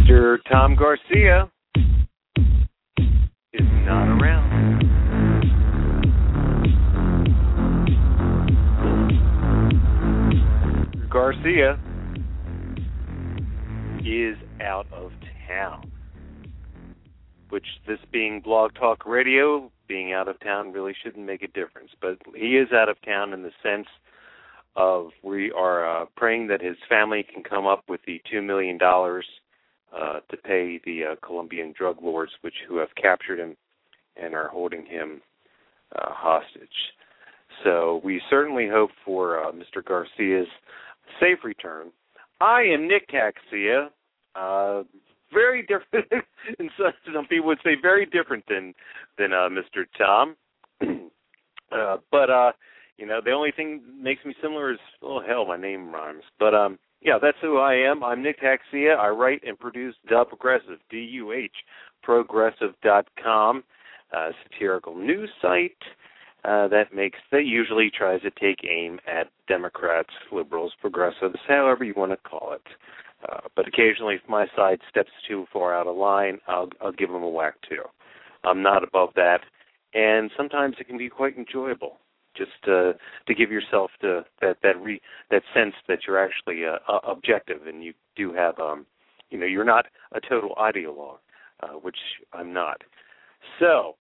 Mr. Tom Garcia is not around. Garcia is out of town, which, this being Blog Talk Radio, being out of town really shouldn't make a difference. But he is out of town in the sense of we are praying that his family can come up with the $2 million to pay the Colombian drug lords who have captured him and are holding him hostage. So we certainly hope for Mr. Garcia's safe return. I am Nick Taxia. Very different, and some people would say very different than Mr. Tom. But the only thing that makes me similar is, oh hell, my name rhymes. But yeah, that's who I am. I'm Nick Taxia. I write and produce The Progressive, DUH, progressive.com, satirical news site that usually tries to take aim at Democrats, liberals, progressives, however you want to call it. But occasionally, if my side steps too far out of line, I'll give them a whack too. I'm not above that, and sometimes it can be quite enjoyable just to give yourself that sense that you're actually objective, and you do have you're not a total ideologue, which I'm not. So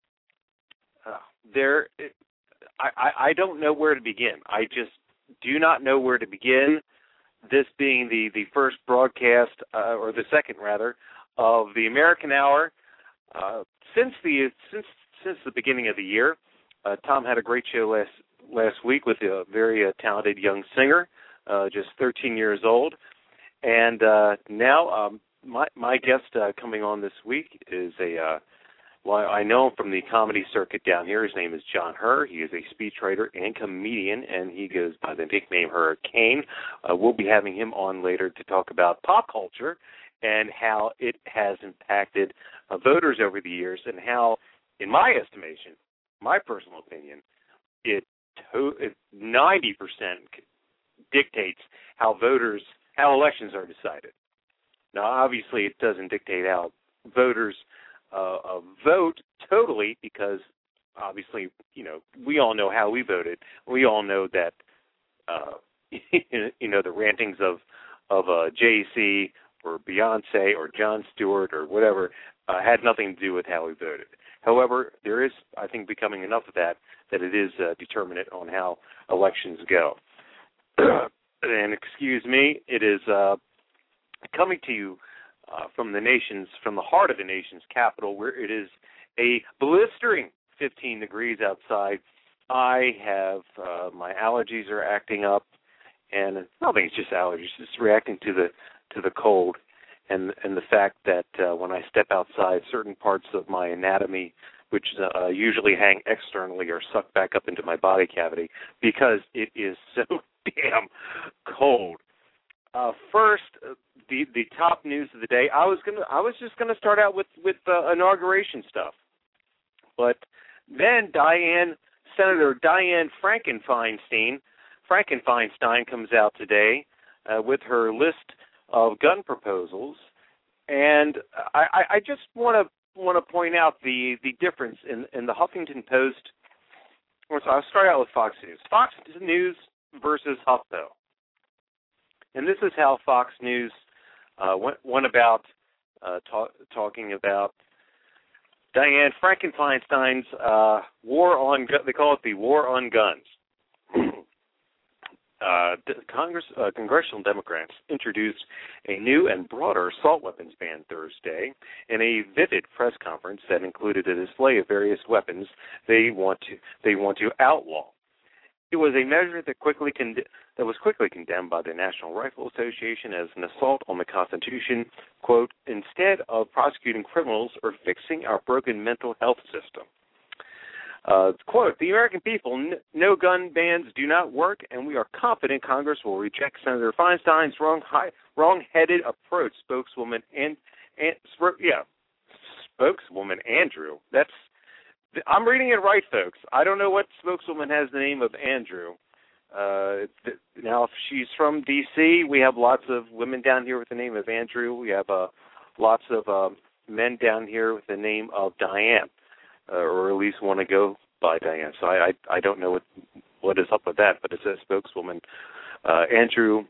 I don't know where to begin. I just do not know where to begin. This being the first broadcast, or the second rather, of the American Hour since the beginning of the year. Tom had a great show last week with a very talented young singer, just 13 years old, and now my guest coming on this week is I know him from the comedy circuit down here. His name is John Herr. He is a speechwriter and comedian, and he goes by the nickname Hurricane. We'll be having him on later to talk about pop culture and how it has impacted voters over the years, and how, in my estimation, my personal opinion, it 90% dictates how elections are decided. Now, obviously, it doesn't dictate how voters vote totally, because obviously, we all know how we voted. We all know that, the rantings of Jay-Z or Beyonce or Jon Stewart or whatever had nothing to do with how we voted. However, there is, I think, becoming enough of that it is determinate on how elections go. And excuse me, it is coming to you from the heart of the nation's capital, where it is a blistering 15 degrees outside. I have my allergies are acting up, and I don't think it's just allergies; it's reacting to the cold, and the fact that when I step outside, certain parts of my anatomy, which usually hang externally, are sucked back up into my body cavity because it is so damn cold. First, the top news of the day. I was just gonna start out with inauguration stuff, but then Senator Dianne Frankenfeinstein comes out today with her list of gun proposals, and I just want to point out the difference in the Huffington Post. So I'll start out with Fox News. Fox News versus HuffPo. And this is how Fox News went about talking about Dianne Frankenfeinstein's war on guns. They call it the war on guns. Congressional Democrats introduced a new and broader assault weapons ban Thursday in a vivid press conference that included a display of various weapons they want to outlaw. It was a measure that was quickly condemned by the National Rifle Association as an assault on the Constitution, quote, instead of prosecuting criminals or fixing our broken mental health system. Quote, the American people know gun bans do not work, and we are confident Congress will reject Senator Feinstein's wrong-headed approach, spokeswoman Andrew. I'm reading it right, folks. I don't know what spokeswoman has the name of Andrew. Now, if she's from D.C., we have lots of women down here with the name of Andrew. We have lots of men down here with the name of Diane, or at least want to go by Diane. So I don't know what is up with that, but it's a spokeswoman, Andrew.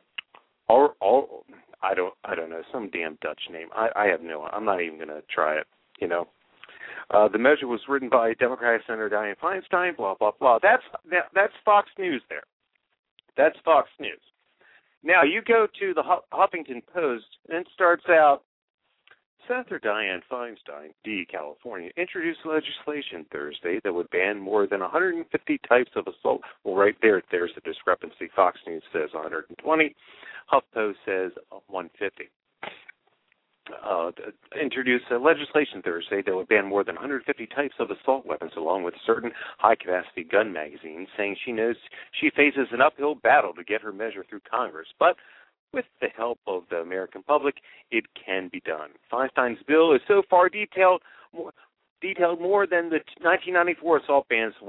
I don't know, some damn Dutch name. I have no. I'm not even going to try it. The measure was written by Democratic Senator Dianne Feinstein. Blah blah blah. That's Fox News there. That's Fox News. Now you go to the Huffington Post, and it starts out. Senator Dianne Feinstein, D. California, introduced legislation Thursday that would ban more than 150 types of assault. Well, right there's the discrepancy. Fox News says 120. HuffPost says 150. Introduced legislation Thursday that would ban more than 150 types of assault weapons, along with certain high-capacity gun magazines, saying she knows she faces an uphill battle to get her measure through Congress. But with the help of the American public, it can be done. Feinstein's bill is so far detailed more than the 1994 assault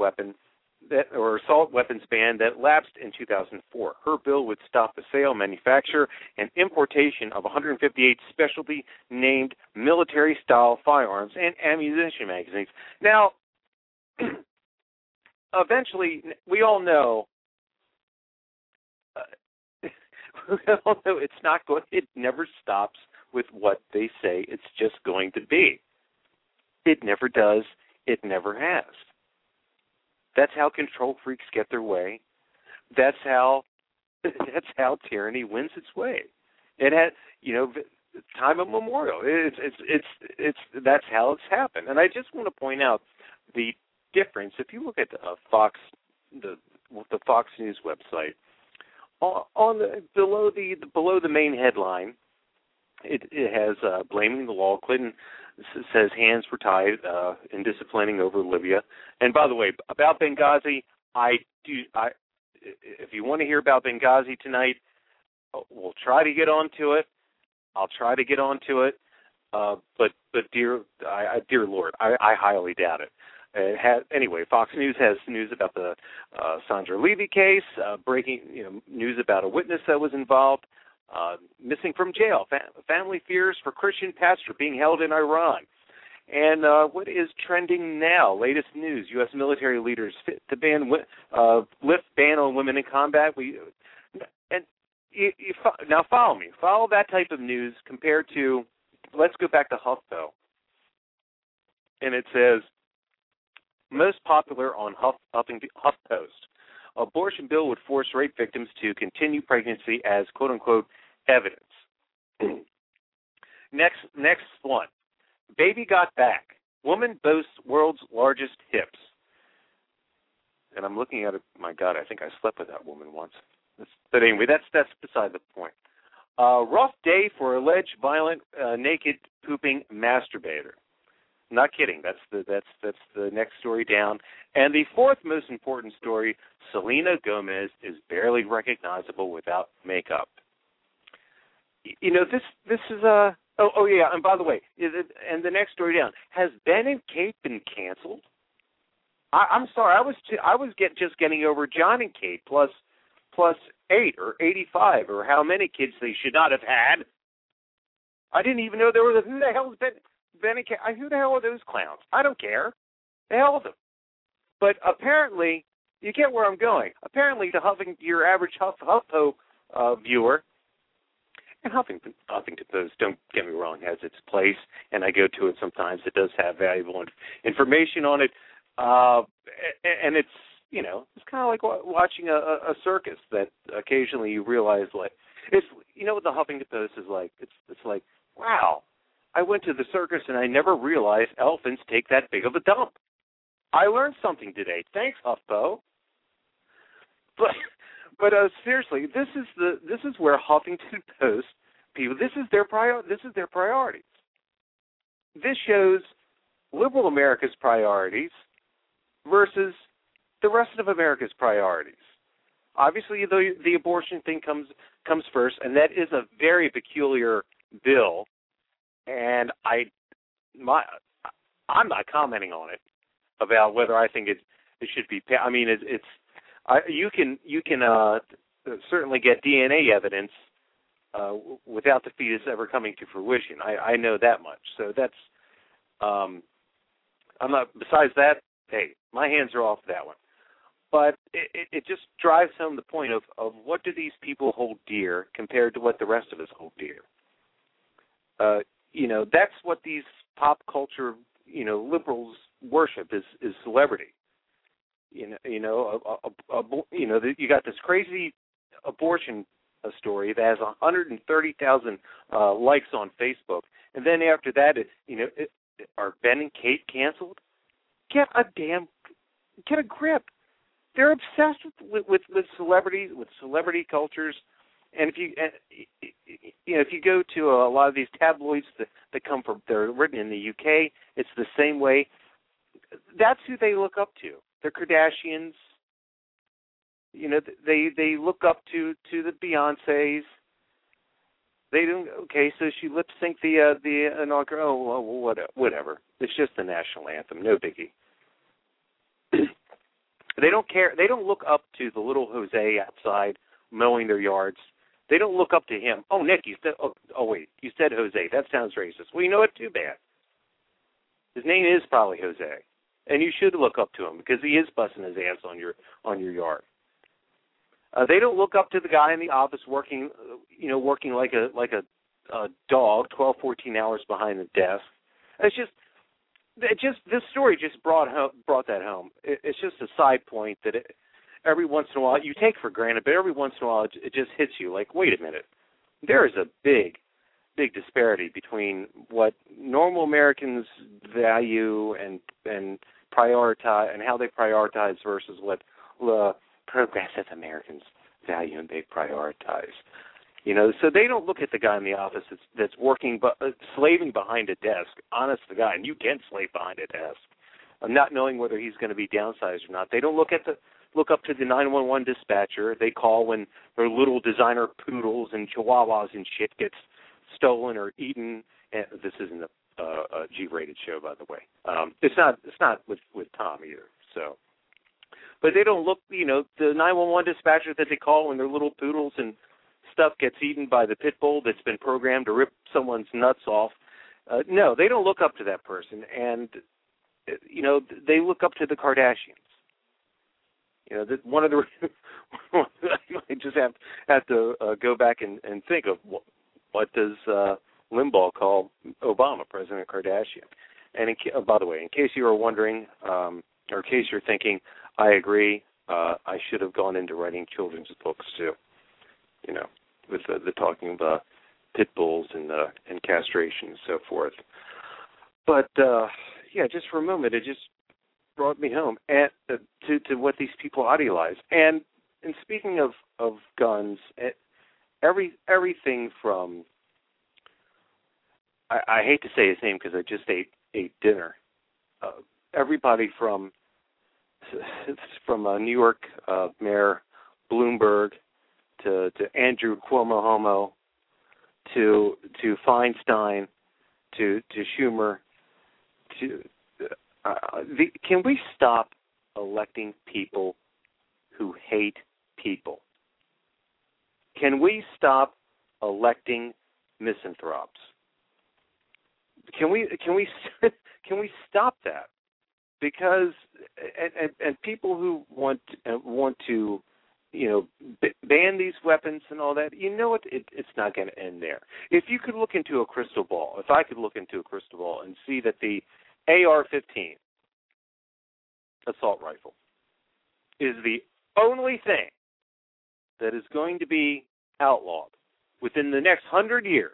weapons ban that lapsed in 2004. Her bill would stop the sale, manufacture, and importation of 158 specialty named military-style firearms and ammunition magazines. Now, eventually, we all know. It's not going. It never stops with what they say it's just going to be. It never does. It never has. That's how control freaks get their way. That's how tyranny wins its way. It had, time immemorial. It's that's how it's happened. And I just want to point out the difference. If you look at the Fox News website. Below the main headline, it has blaming the law. Clinton says hands were tied in disciplining over Libya. And by the way, about Benghazi, if you want to hear about Benghazi tonight, we'll try to get onto it. I'll try to get onto it. But dear Lord, I highly doubt it. Anyway, Fox News has news about the Sandra Levy case, breaking news about a witness that was involved, missing from jail, family fears for Christian pastor being held in Iran. And what is trending now? Latest news: U.S. military leaders fit to lift ban on women in combat. Now follow me. Follow that type of news compared to. Let's go back to HuffPo, and it says. Most popular on HuffPost. Abortion bill would force rape victims to continue pregnancy as quote-unquote evidence. Next one. Baby got back. Woman boasts world's largest hips. And I'm looking at it. My God, I think I slept with that woman once. But anyway, that's beside the point. Rough day for alleged violent naked pooping masturbator. Not kidding. That's the next story down. And the fourth most important story: Selena Gomez is barely recognizable without makeup. This is a. Oh yeah. And by the way, and the next story down: has Ben and Kate been canceled? I'm sorry. I was just getting over John and Kate plus 8 or 85 or how many kids they should not have had. I didn't even know there was who the hell is Ben and Kate? Who the hell are those clowns? I don't care. The hell with them. But apparently, you get where I'm going. Apparently, your average HuffPo viewer, and Huffington Post, don't get me wrong, has its place, and I go to it sometimes. It does have valuable information on it, and it's it's kind of like watching a circus that occasionally you realize it's what the Huffington Post is like. It's like, wow, I went to the circus and I never realized elephants take that big of a dump. I learned something today. Thanks, HuffPo. But seriously, this is where Huffington Post people. This is their priorities. This shows liberal America's priorities versus the rest of America's priorities. Obviously, the abortion thing comes first, and that is a very peculiar bill. And I'm not commenting on it about whether I think it should be. I mean, you can certainly get DNA evidence without the fetus ever coming to fruition. I know that much. So that's I'm not. Besides that, hey, my hands are off that one. But it just drives home the point of what do these people hold dear compared to what the rest of us hold dear. That's what these pop culture, liberals worship is celebrity. You got this crazy abortion story that has 130,000 likes on Facebook, and then after that, are Ben and Kate canceled? Get a grip. They're obsessed with celebrities, with celebrity cultures, and if you go to a lot of these tabloids that come from, they're written in the UK, it's the same way. That's who they look up to. The Kardashians. They look up to the Beyoncés. They don't. Okay, so she lip synced the inaugural. Oh, well, whatever. It's just the national anthem. No biggie. They don't care. They don't look up to the little Jose outside mowing their yards. They don't look up to him. Oh, Nick, you said. Oh, wait, you said Jose. That sounds racist. Well, you know what? Too bad. His name is probably Jose, and you should look up to him because he is busting his ass on your yard. They don't look up to the guy in the office working like a dog, 12, 14 hours behind the desk. It's just this story just brought that home. It's just a side point that every once in a while you take for granted, but every once in a while it just hits you like, wait a minute, there is a big disparity between what normal Americans value and prioritize and how they prioritize versus what progressive Americans value and they prioritize. So they don't look at the guy in the office that's working, slaving behind a desk. Honest to God, and you can slave behind a desk, not knowing whether he's going to be downsized or not. They don't look up to the 911 dispatcher. They call when their little designer poodles and chihuahuas and shit gets stolen or eaten. And this isn't a G-rated show, by the way. It's not with Tom either. So. But they don't look, the 911 dispatcher that they call when their little poodles and stuff gets eaten by the pit bull that's been programmed to rip someone's nuts off. No, they don't look up to that person. And, they look up to the Kardashians. One of the I just have to go back and think of what does Limbaugh call Obama, President Kardashian. And by the way, in case you were wondering, or in case you're thinking, I agree. I should have gone into writing children's books too. With the talking about pit bulls and castration and so forth. But just for a moment, it just brought me home to what these people idealize. And speaking of guns, everything from I hate to say his name because I just ate dinner. Everybody from New York Mayor Bloomberg to Andrew Cuomo to Feinstein to Schumer can we stop electing people who hate people? Can we stop electing misanthropes? Can we stop that? Because and people who want to ban these weapons and all that, it's not going to end there. If you could look into a crystal ball, if I could look into a crystal ball and see that the AR-15 assault rifle is the only thing that is going to be outlawed within the next 100 years,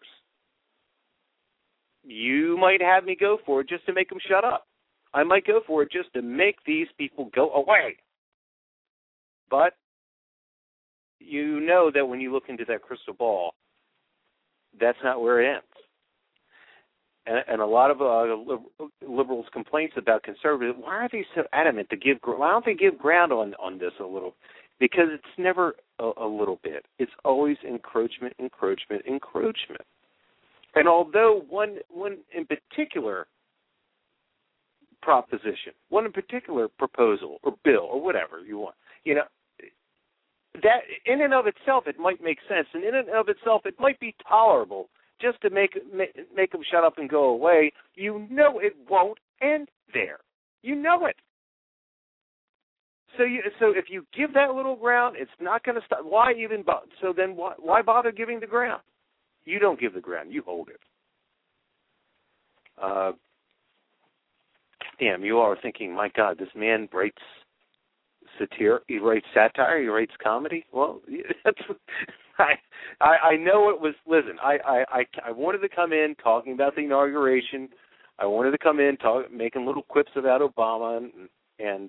you might have me go for it just to make them shut up. I might go for it just to make these people go away. But you know that when you look into that crystal ball, that's not where it ends. And a lot of liberals' complaints about conservatives, why are they so adamant to give? Why don't they give ground on this a little? Because it's never a little bit. It's always encroachment. And although one in particular proposition, one in particular proposal or bill or whatever you want, that in and of itself, it might make sense, and in and of itself, it might be tolerable just to make them shut up and go away. You know it won't end there. You know it. So if you give that little ground, it's not going to stop. Why even? So then why bother giving the ground? You don't give the ground. You hold it. Damn, you are thinking, my God, this man writes satire. He writes satire. He writes comedy. Well, that's. I know it was. Listen, I wanted to come in talking about the inauguration. I wanted to come in making little quips about Obama and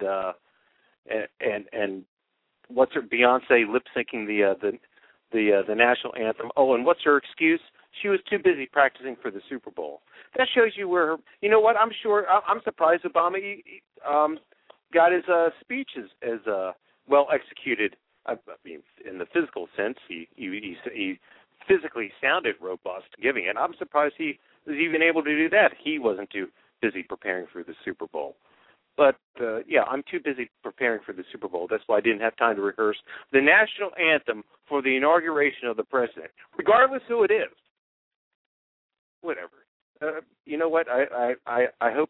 what's her Beyonce lip syncing the national anthem. Oh, and what's her excuse? She was too busy practicing for the Super Bowl. That shows you where her. You know what? I'm surprised Obama got his speech as well executed. I mean, in the physical sense, he physically sounded robust giving it. I'm surprised he was even able to do that. He wasn't too busy preparing for the Super Bowl. But, I'm too busy preparing for the Super Bowl. That's why I didn't have time to rehearse the national anthem for the inauguration of the president, regardless who it is. Whatever. You know what? I hope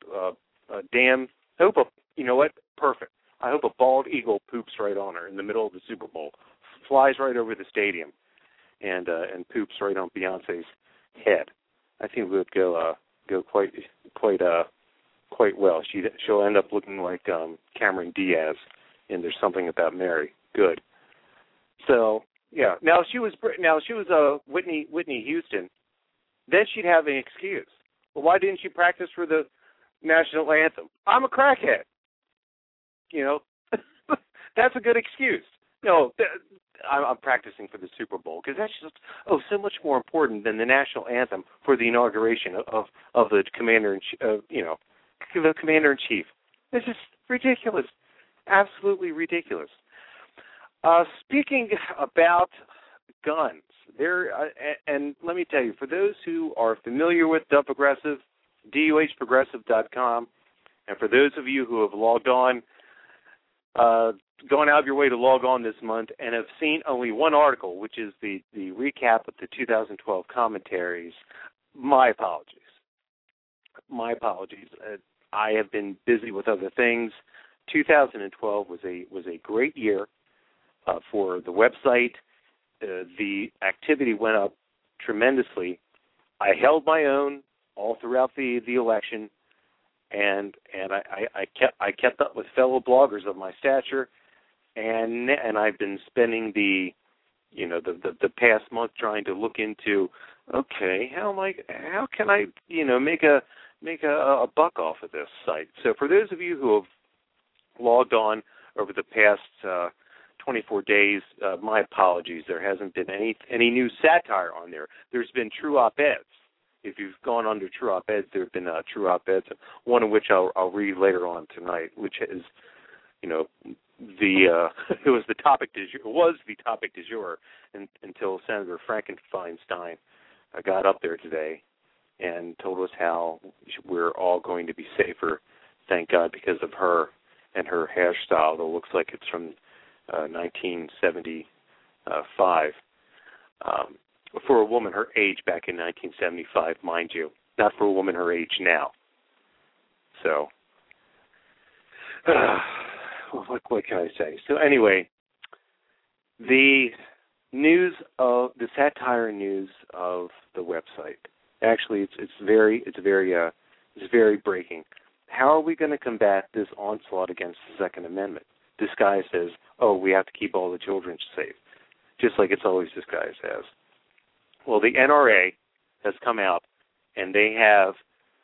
you know what? Perfect. I hope a bald eagle poops right on her in the middle of the Super Bowl, flies right over the stadium, and poops right on Beyonce's head. I think it would go quite well. She'll end up looking like Cameron Diaz in There's Something About Mary. Good. So yeah. Now if she was Whitney Houston, then she'd have an excuse. Well, why didn't she practice for the national anthem? I'm a crackhead. You know, that's a good excuse. No, I'm practicing for the Super Bowl because that's just so much more important than the national anthem for the inauguration of the commander in the commander in chief. This is ridiculous, absolutely ridiculous. Speaking about guns, and let me tell you, for those who are familiar with Dub Progressive, DUHprogressive.com, and for those of you who have logged on. Going out of your way to log on this month and have seen only one article, which is the recap of the 2012 commentaries, my apologies. My apologies. I have been busy with other things. 2012 was a great year for the website. The activity went up tremendously. I held my own all throughout the election. And I kept up with fellow bloggers of my stature, and I've been spending the past month trying to look into, okay, how can I make a buck off of this site. So for those of you who have logged on over the past 24 days, my apologies. There hasn't been any new satire on there. There's been true op-eds. If you've gone under True Op-Eds, there have been true op-eds, one of which I'll read later on tonight, which is, it was the topic du jour until Senator Frankenfeinstein got up there today and told us how we're all going to be safer, thank God, because of her and her hairstyle that looks like it's from 1975. For a woman her age back in 1975, mind you, not for a woman her age now. So, what can I say? So anyway, the satire news of the website. Actually, it's very breaking. How are we going to combat this onslaught against the Second Amendment? This guy says, we have to keep all the children safe, just like it's always disguised as. Well, the NRA has come out, and they have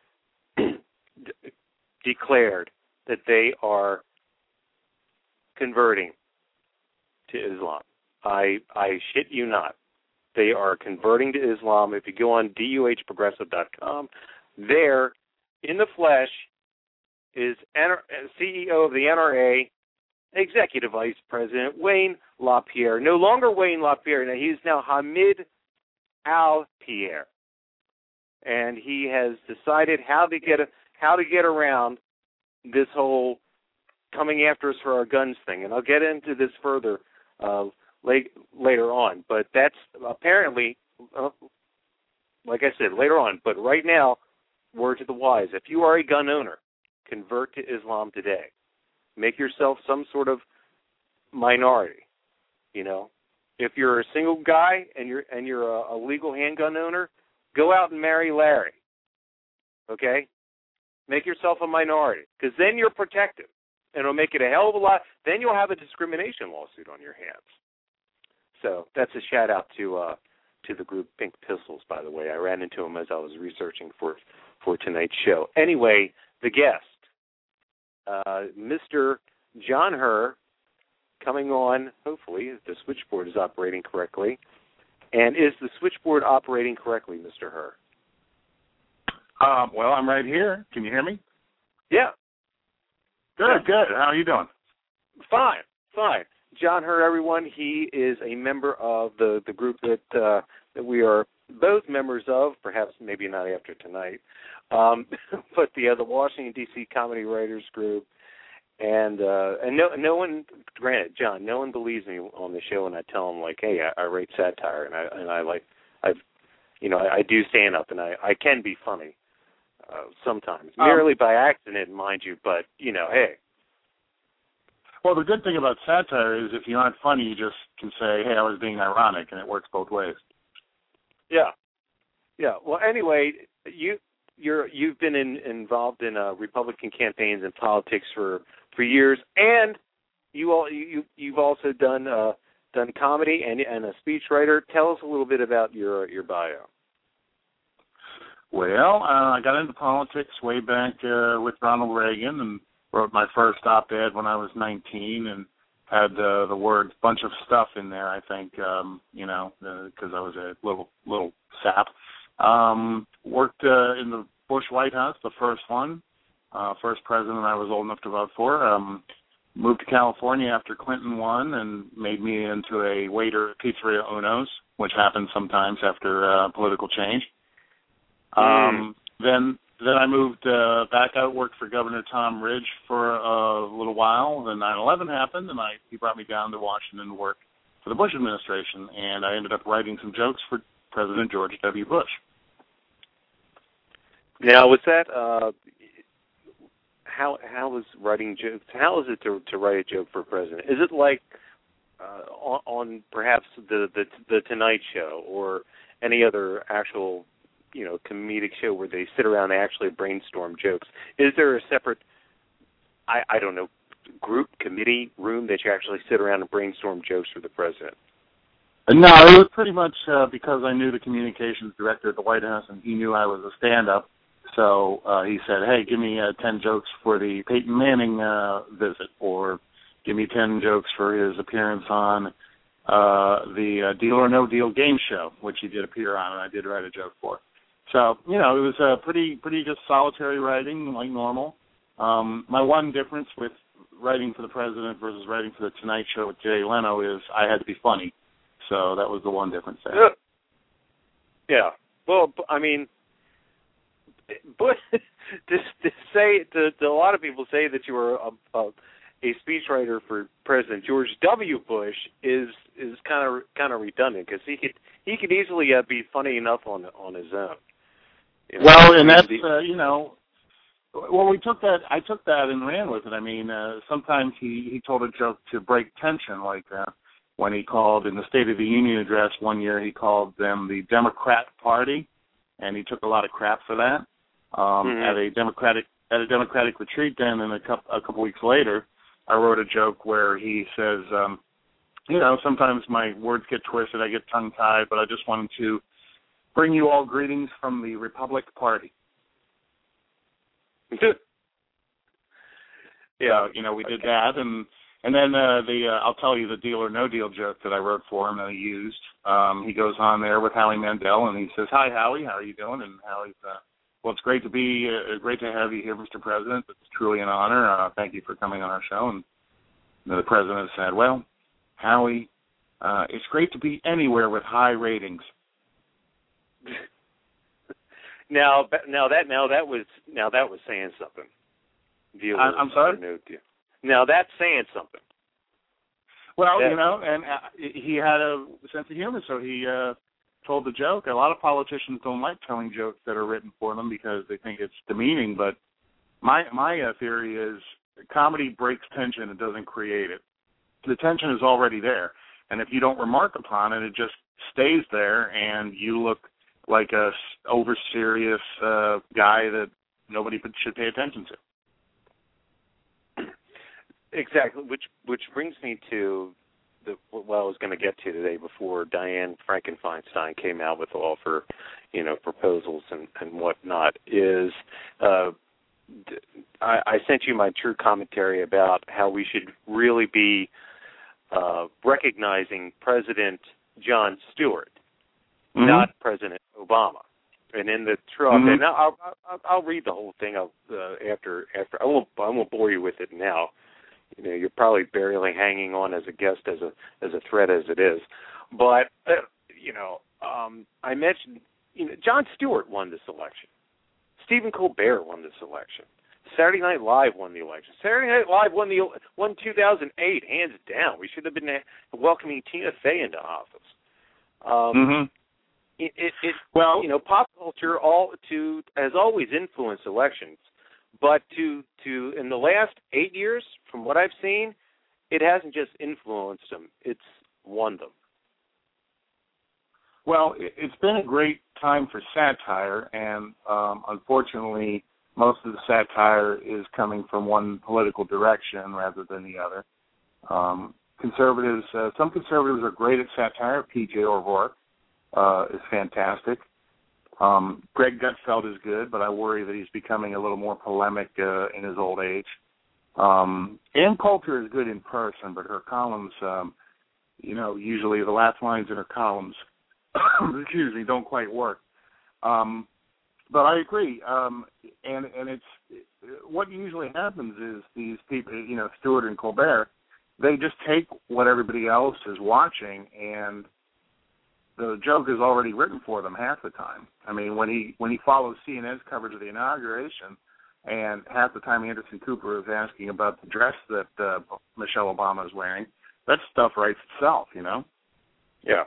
declared that they are converting to Islam. I shit you not. They are converting to Islam. If you go on DUHprogressive.com, there, in the flesh, is CEO of the NRA, Executive Vice President Wayne LaPierre. No longer Wayne LaPierre. Now, he's now Hamid Al-Pierre, and he has decided how to get around this whole coming after us for our guns thing. And I'll get into this further later on. But that's apparently, like I said, later on. But right now, word to the wise: if you are a gun owner, convert to Islam today. Make yourself some sort of minority. You know, if you're a single guy and you're a legal handgun owner, go out and marry Larry. Okay, make yourself a minority, because then you're protected, and it'll make it a hell of a lot. Then you'll have a discrimination lawsuit on your hands. So that's a shout out to the group Pink Pistols. By the way, I ran into them as I was researching for tonight's show. Anyway, the guest, Mr. John Herr, coming on. Hopefully, if the switchboard is operating correctly. And is the switchboard operating correctly, Mr. Herr? Well, I'm right here. Can you hear me? Yeah. Good. How are you doing? Fine. John Herr, everyone, he is a member of the group that we are both members of, perhaps maybe not after tonight, but the Washington, D.C. Comedy Writers Group. And no one, granted, John, no one believes me on the show when I tell them, like, hey, I write satire, and I do stand up, and I can be funny sometimes, merely by accident, mind you, but, hey. Well, the good thing about satire is if you aren't funny, you just can say, hey, I was being ironic, and it works both ways. Yeah. Well, anyway, you've been involved in Republican campaigns and politics for years, and you've also done comedy and a speechwriter. Tell us a little bit about your bio. Well, I got into politics way back with Ronald Reagan and wrote my first op-ed when I was 19 and had the words "bunch of stuff" in there, I think, because I was a little sap. Worked in the Bush White House, the first one, first president I was old enough to vote for. Moved to California after Clinton won and made me into a waiter at Pizzeria Uno's, which happens sometimes after political change. Then I moved back out, worked for Governor Tom Ridge for a little while. Then 9/11 happened, and he brought me down to Washington to work for the Bush administration, and I ended up writing some jokes for President George W. Bush. Now, was that how was writing jokes? How is it to write a joke for president? Is it like on perhaps the Tonight Show or any other actual comedic show where they sit around and actually brainstorm jokes? Is there a separate, I don't know, group, committee, room that you actually sit around and brainstorm jokes for the president? No, it was pretty much because I knew the communications director at the White House, and he knew I was a stand-up. So he said, hey, give me 10 jokes for the Peyton Manning visit, or give me 10 jokes for his appearance on the Deal or No Deal game show, which he did appear on, and I did write a joke for. So, it was pretty just solitary writing, like normal. My one difference with writing for the president versus writing for the Tonight Show with Jay Leno is I had to be funny. So that was the one difference there. Yeah. Well, I mean, but to a lot of people say that you were a speechwriter for President George W. Bush is kind of redundant, because he could easily be funny enough on his own. Well, and that's well, I took that and ran with it. I mean, sometimes he told a joke to break tension, like when he called in the State of the Union address one year, he called them the Democrat Party, and he took a lot of crap for that. At a Democratic retreat, then, and a couple weeks later, I wrote a joke where he says, sometimes my words get twisted, I get tongue-tied, but I just wanted to bring you all greetings from the Republic Party. Yeah, we did that, and then I'll tell you the Deal or No Deal joke that I wrote for him that he used. He goes on there with Howie Mandel, and he says, "Hi, Howie, how are you doing?" And Howie's, well, it's great to have you here, Mr. President. It's truly an honor. Thank you for coming on our show. And the president said, "Well, Howie, it's great to be anywhere with high ratings." Now that was saying something. I'm sorry? No deal. Now that's saying something. Well, Yeah. you know, and he had a sense of humor, so he told the joke. A lot of politicians don't like telling jokes that are written for them because they think it's demeaning, but my theory is comedy breaks tension, it doesn't create it. The tension is already there, and if you don't remark upon it, it just stays there, and you look like a over-serious guy that nobody should pay attention to. Exactly, which brings me to what I was going to get to today before Diane Frankenfeinstein came out with all of her, proposals and whatnot, is I sent you my true commentary about how we should really be recognizing President Jon Stewart, not President Obama. And in the true op-ed, now I'll read the whole thing after. I won't bore you with it now. You're probably barely hanging on as a guest, as a threat as it is. But I mentioned, Jon Stewart won this election. Stephen Colbert won this election. Saturday Night Live won the election. Saturday Night Live won 2008, hands down. We should have been welcoming Tina Fey into office. Pop culture has always influenced elections, but to in the last 8 years, from what I've seen, it hasn't just influenced them; it's won them. Well, it's been a great time for satire, and unfortunately, most of the satire is coming from one political direction rather than the other. Conservatives, some conservatives are great at satire. P.J. O'Rourke is fantastic. Greg Gutfeld is good, but I worry that he's becoming a little more polemic in his old age. Ann Coulter is good in person, but her columns, usually the last lines in her columns, don't quite work. But I agree, and it's what usually happens is these people, Stewart and Colbert, they just take what everybody else is watching, and the joke is already written for them half the time. I mean, when he follows CNN's coverage of the inauguration, and half the time Anderson Cooper is asking about the dress that Michelle Obama is wearing, that stuff writes itself, Yeah.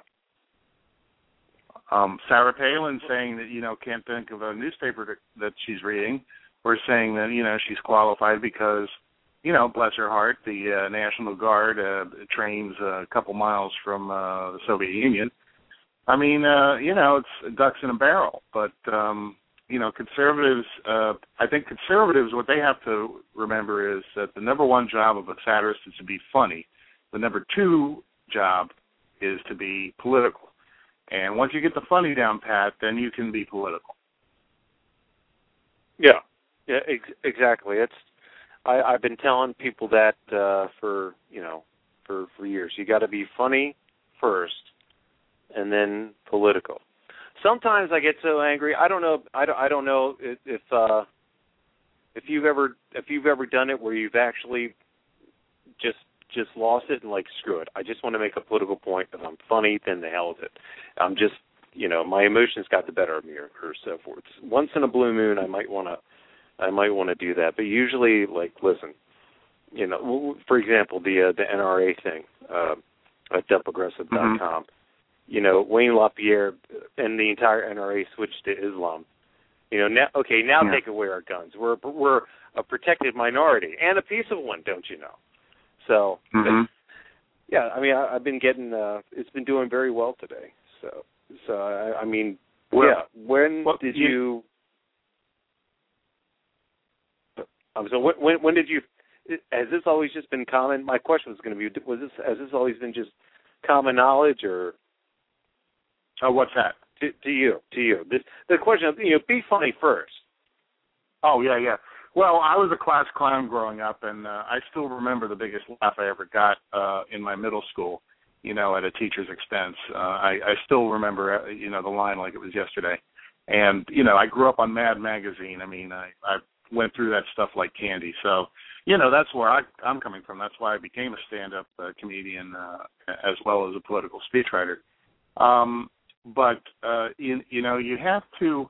Sarah Palin saying that, can't think of a newspaper that she's reading, or saying that, she's qualified because, bless her heart, the National Guard trains a couple miles from the Soviet Union. I mean, it's ducks in a barrel. But, conservatives, I think conservatives, what they have to remember is that the number one job of a satirist is to be funny. The number two job is to be political. And once you get the funny down pat, then you can be political. Yeah, exactly. I've been telling people that for years. You got to be funny first, and then political. Sometimes I get so angry. I don't know. I don't know if you've ever done it where you've actually just lost it and screw it. I just want to make a political point. If I'm funny, then the hell with it. I'm just my emotions got the better of me or so forth. Once in a blue moon, I might want to do that. But usually, listen, for example, the NRA thing at DumpAggressive.com. Wayne LaPierre and the entire NRA switched to Islam. Now they can wear our guns. We're a protected minority and a peaceable one, don't you know? So, yeah, I mean, I've been getting, it's been doing very well today. So I mean, when did you, when did you, has this always just been common? My question was going to be, has this always been just common knowledge or? Oh, what's that? To you. The question of, be funny first. Oh, yeah. Well, I was a class clown growing up, and I still remember the biggest laugh I ever got in my middle school, at a teacher's expense. I still remember, the line like it was yesterday. And, I grew up on Mad Magazine. I mean, I went through that stuff like candy. So, that's where I'm coming from. That's why I became a stand-up comedian as well as a political speechwriter. But you have to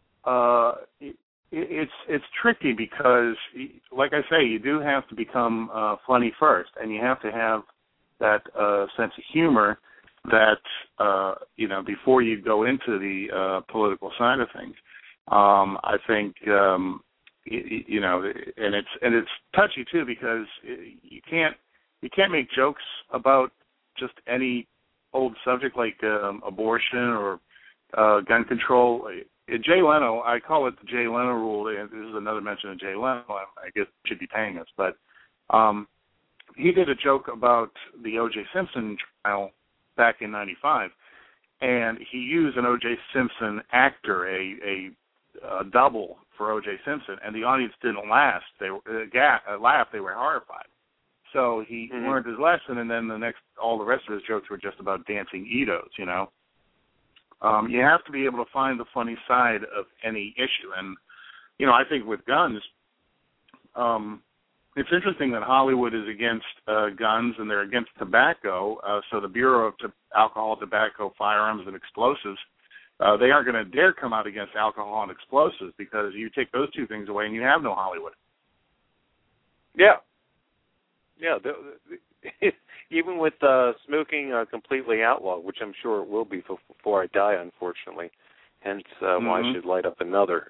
it's tricky because, like I say, you do have to become funny first, and you have to have sense of humor that before you go into the political side of things. I think and it's touchy too, because you can't make jokes about just any old subject like abortion or gun control. Jay Leno, I call it the Jay Leno rule. This is another mention of Jay Leno. I guess should be paying us, but he did a joke about the O.J. Simpson trial back in '95, and he used an O.J. Simpson actor, a double for O.J. Simpson, and the audience didn't laugh. They were horrified. So he learned his lesson, and then all the rest of his jokes were just about dancing Edos. You have to be able to find the funny side of any issue, and I think with guns, it's interesting that Hollywood is against guns and they're against tobacco. So the Bureau of Alcohol, Tobacco, Firearms, and Explosives, they aren't going to dare come out against alcohol and explosives, because you take those two things away and you have no Hollywood. Yeah. Yeah. Even with smoking completely outlawed, which I'm sure it will be before I die, unfortunately, hence why I should light up another.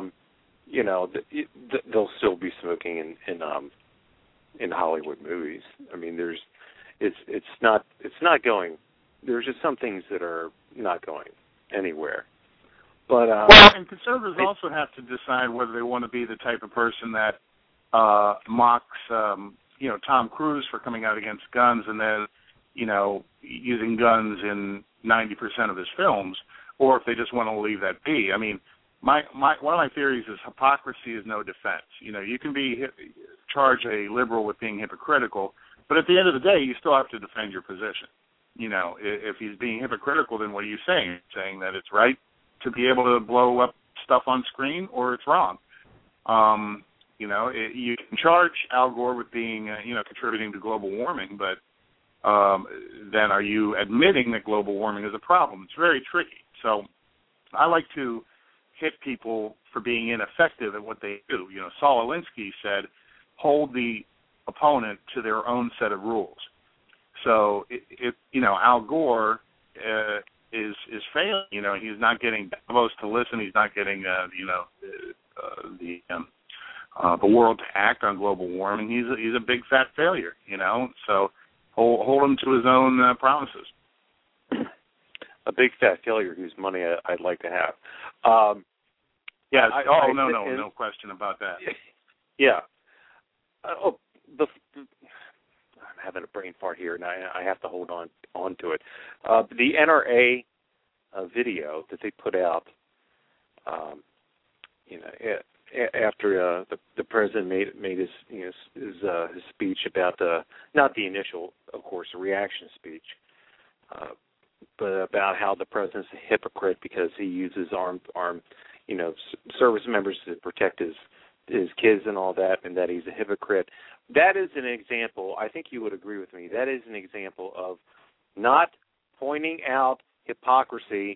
They'll still be smoking in Hollywood movies. I mean, it's not going. There's just some things that are not going anywhere. But and conservatives also have to decide whether they want to be the type of person that mocks, Tom Cruise for coming out against guns and then, using guns in 90% of his films, or if they just want to leave that be. I mean, one of my theories is hypocrisy is no defense. You can charge a liberal with being hypocritical, but at the end of the day, you still have to defend your position. If he's being hypocritical, then what are you saying? Saying that it's right to be able to blow up stuff on screen, or it's wrong. You can charge Al Gore with being, contributing to global warming, but then are you admitting that global warming is a problem? It's very tricky. So I like to hit people for being ineffective at what they do. Saul Alinsky said, hold the opponent to their own set of rules. So if Al Gore is failing, he's not getting Davos to listen. He's not getting the world to act on global warming. He's a big fat failure. So hold him to his own promises. A big fat failure whose money I'd like to have. No question about that. Yeah. I'm having a brain fart here, and I have to hold on to it. The NRA video that they put out, after the president made his speech about not the initial, of course, reaction speech, but about how the president's a hypocrite because he uses armed service members to protect his kids and all that, and that he's a hypocrite. That is an example, I think you would agree with me, that is an example of not pointing out hypocrisy,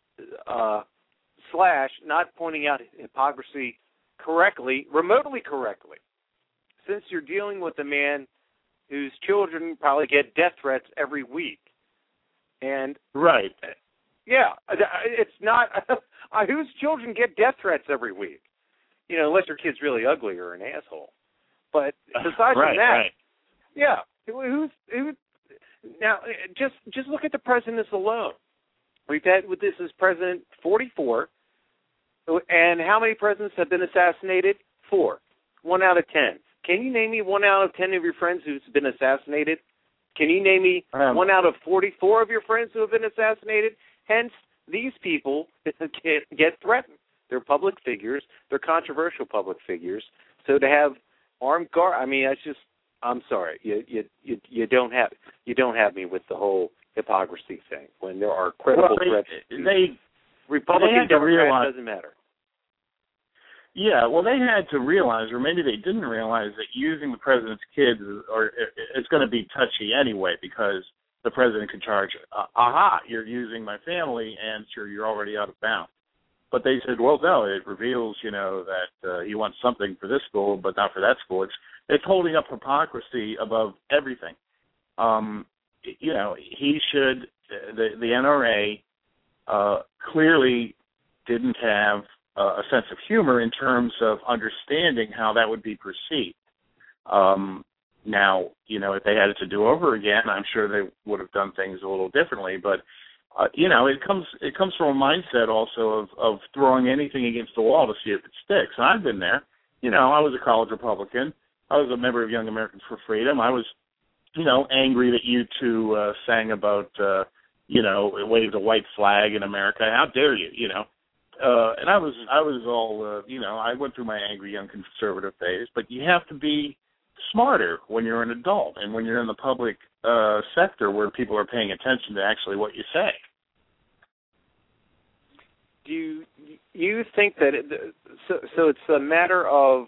/ not pointing out hypocrisy correctly, remotely correctly. Since you're dealing with a man whose children probably get death threats every week. And right. Yeah, it's not whose children get death threats every week. Unless your kid's really ugly or an asshole. But besides from that, right. Yeah, who's now? Just look at the presidents alone. We've had with this as president 44, and how many presidents have been assassinated? 4, 1 out of 10. Can you name me 1 out of 10 of your friends who's been assassinated? Can you name me 1 out of 44 of your friends who have been assassinated? Hence, these people get threatened. They're public figures. They're controversial public figures. So to have armed guard, I mean, I'm sorry, you don't have me with the whole hypocrisy thing when there are credible threats. Republican, Democrat, doesn't matter. Yeah, well, they had to realize, or maybe they didn't realize, that using the president's kids it's going to be touchy anyway, because the president can charge, you're using my family, and sure, you're already out of bounds. But they said, well, no, it reveals, that he wants something for this school, but not for that school. It's holding up hypocrisy above everything. he should, the NRA clearly didn't have a sense of humor in terms of understanding how that would be perceived. Now, if they had it to do over again, I'm sure they would have done things a little differently. But, it comes from a mindset also of throwing anything against the wall to see if it sticks. And I've been there. I was a college Republican. I was a member of Young Americans for Freedom. I was, angry that you two sang about, waved a white flag in America. How dare you, And I was all, I went through my angry young conservative phase. But you have to be smarter when you're an adult and when you're in the public sector where people are paying attention to actually what you say. Do you think that so it's a matter of,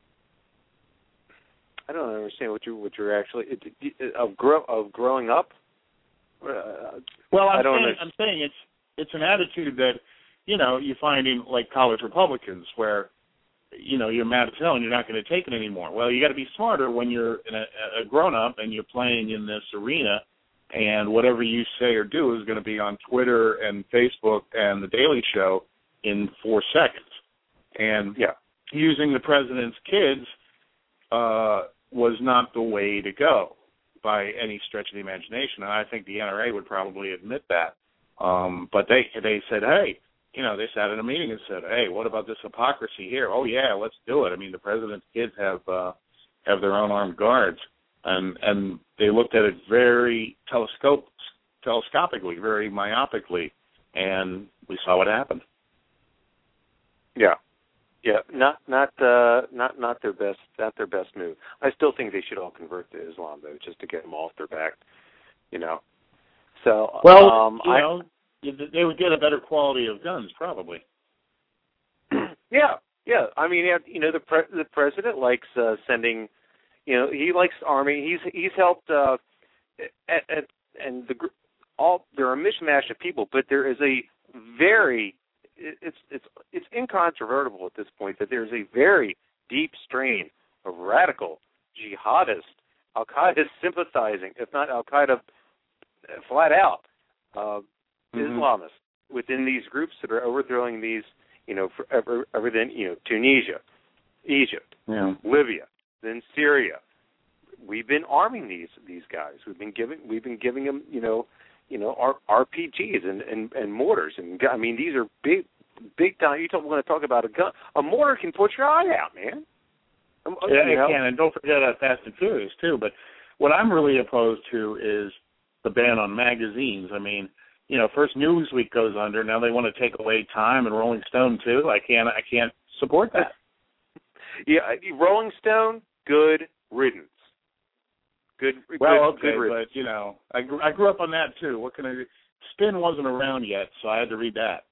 I don't understand what you're actually of growing up? Well, I'm saying it's an attitude that you find in like college Republicans where you're mad as hell and you're not going to take it anymore. Well, you got to be smarter when you're a grown up and you're playing in this arena, and whatever you say or do is going to be on Twitter and Facebook and The Daily Show in 4 seconds. And using the president's kids was not the way to go by any stretch of the imagination. And I think the NRA would probably admit that. But they said, hey, they sat in a meeting and said, hey, what about this hypocrisy here? Oh, yeah, let's do it. I mean, the president's kids have their own armed guards. And they looked at it very telescopically, very myopically, and we saw what happened. Yeah. Yeah, not their best move. I still think they should all convert to Islam though, just to get them off their back. So they would get a better quality of guns probably. Yeah. I mean, the president likes sending. He likes army. He's helped and there are a mishmash of people, but there is a very it's incontrovertible at this point that there's a very deep strain of radical jihadist, Al-Qaeda sympathizing, if not Al-Qaeda flat out, Islamists within these groups that are overthrowing these, everything, Tunisia, Egypt, Libya, then Syria. We've been arming these guys. We've been giving them, our RPGs and mortars, and I mean these are big time. You want to talk about a gun? A mortar can put your eye out, man. It can, and don't forget Fast and Furious too. But what I'm really opposed to is the ban on magazines. I mean, first Newsweek goes under. Now they want to take away Time and Rolling Stone too. I can't support that. Rolling Stone, good riddance. Good riddance. But I grew up on that too. What can I do? Spin wasn't around yet, so I had to read that.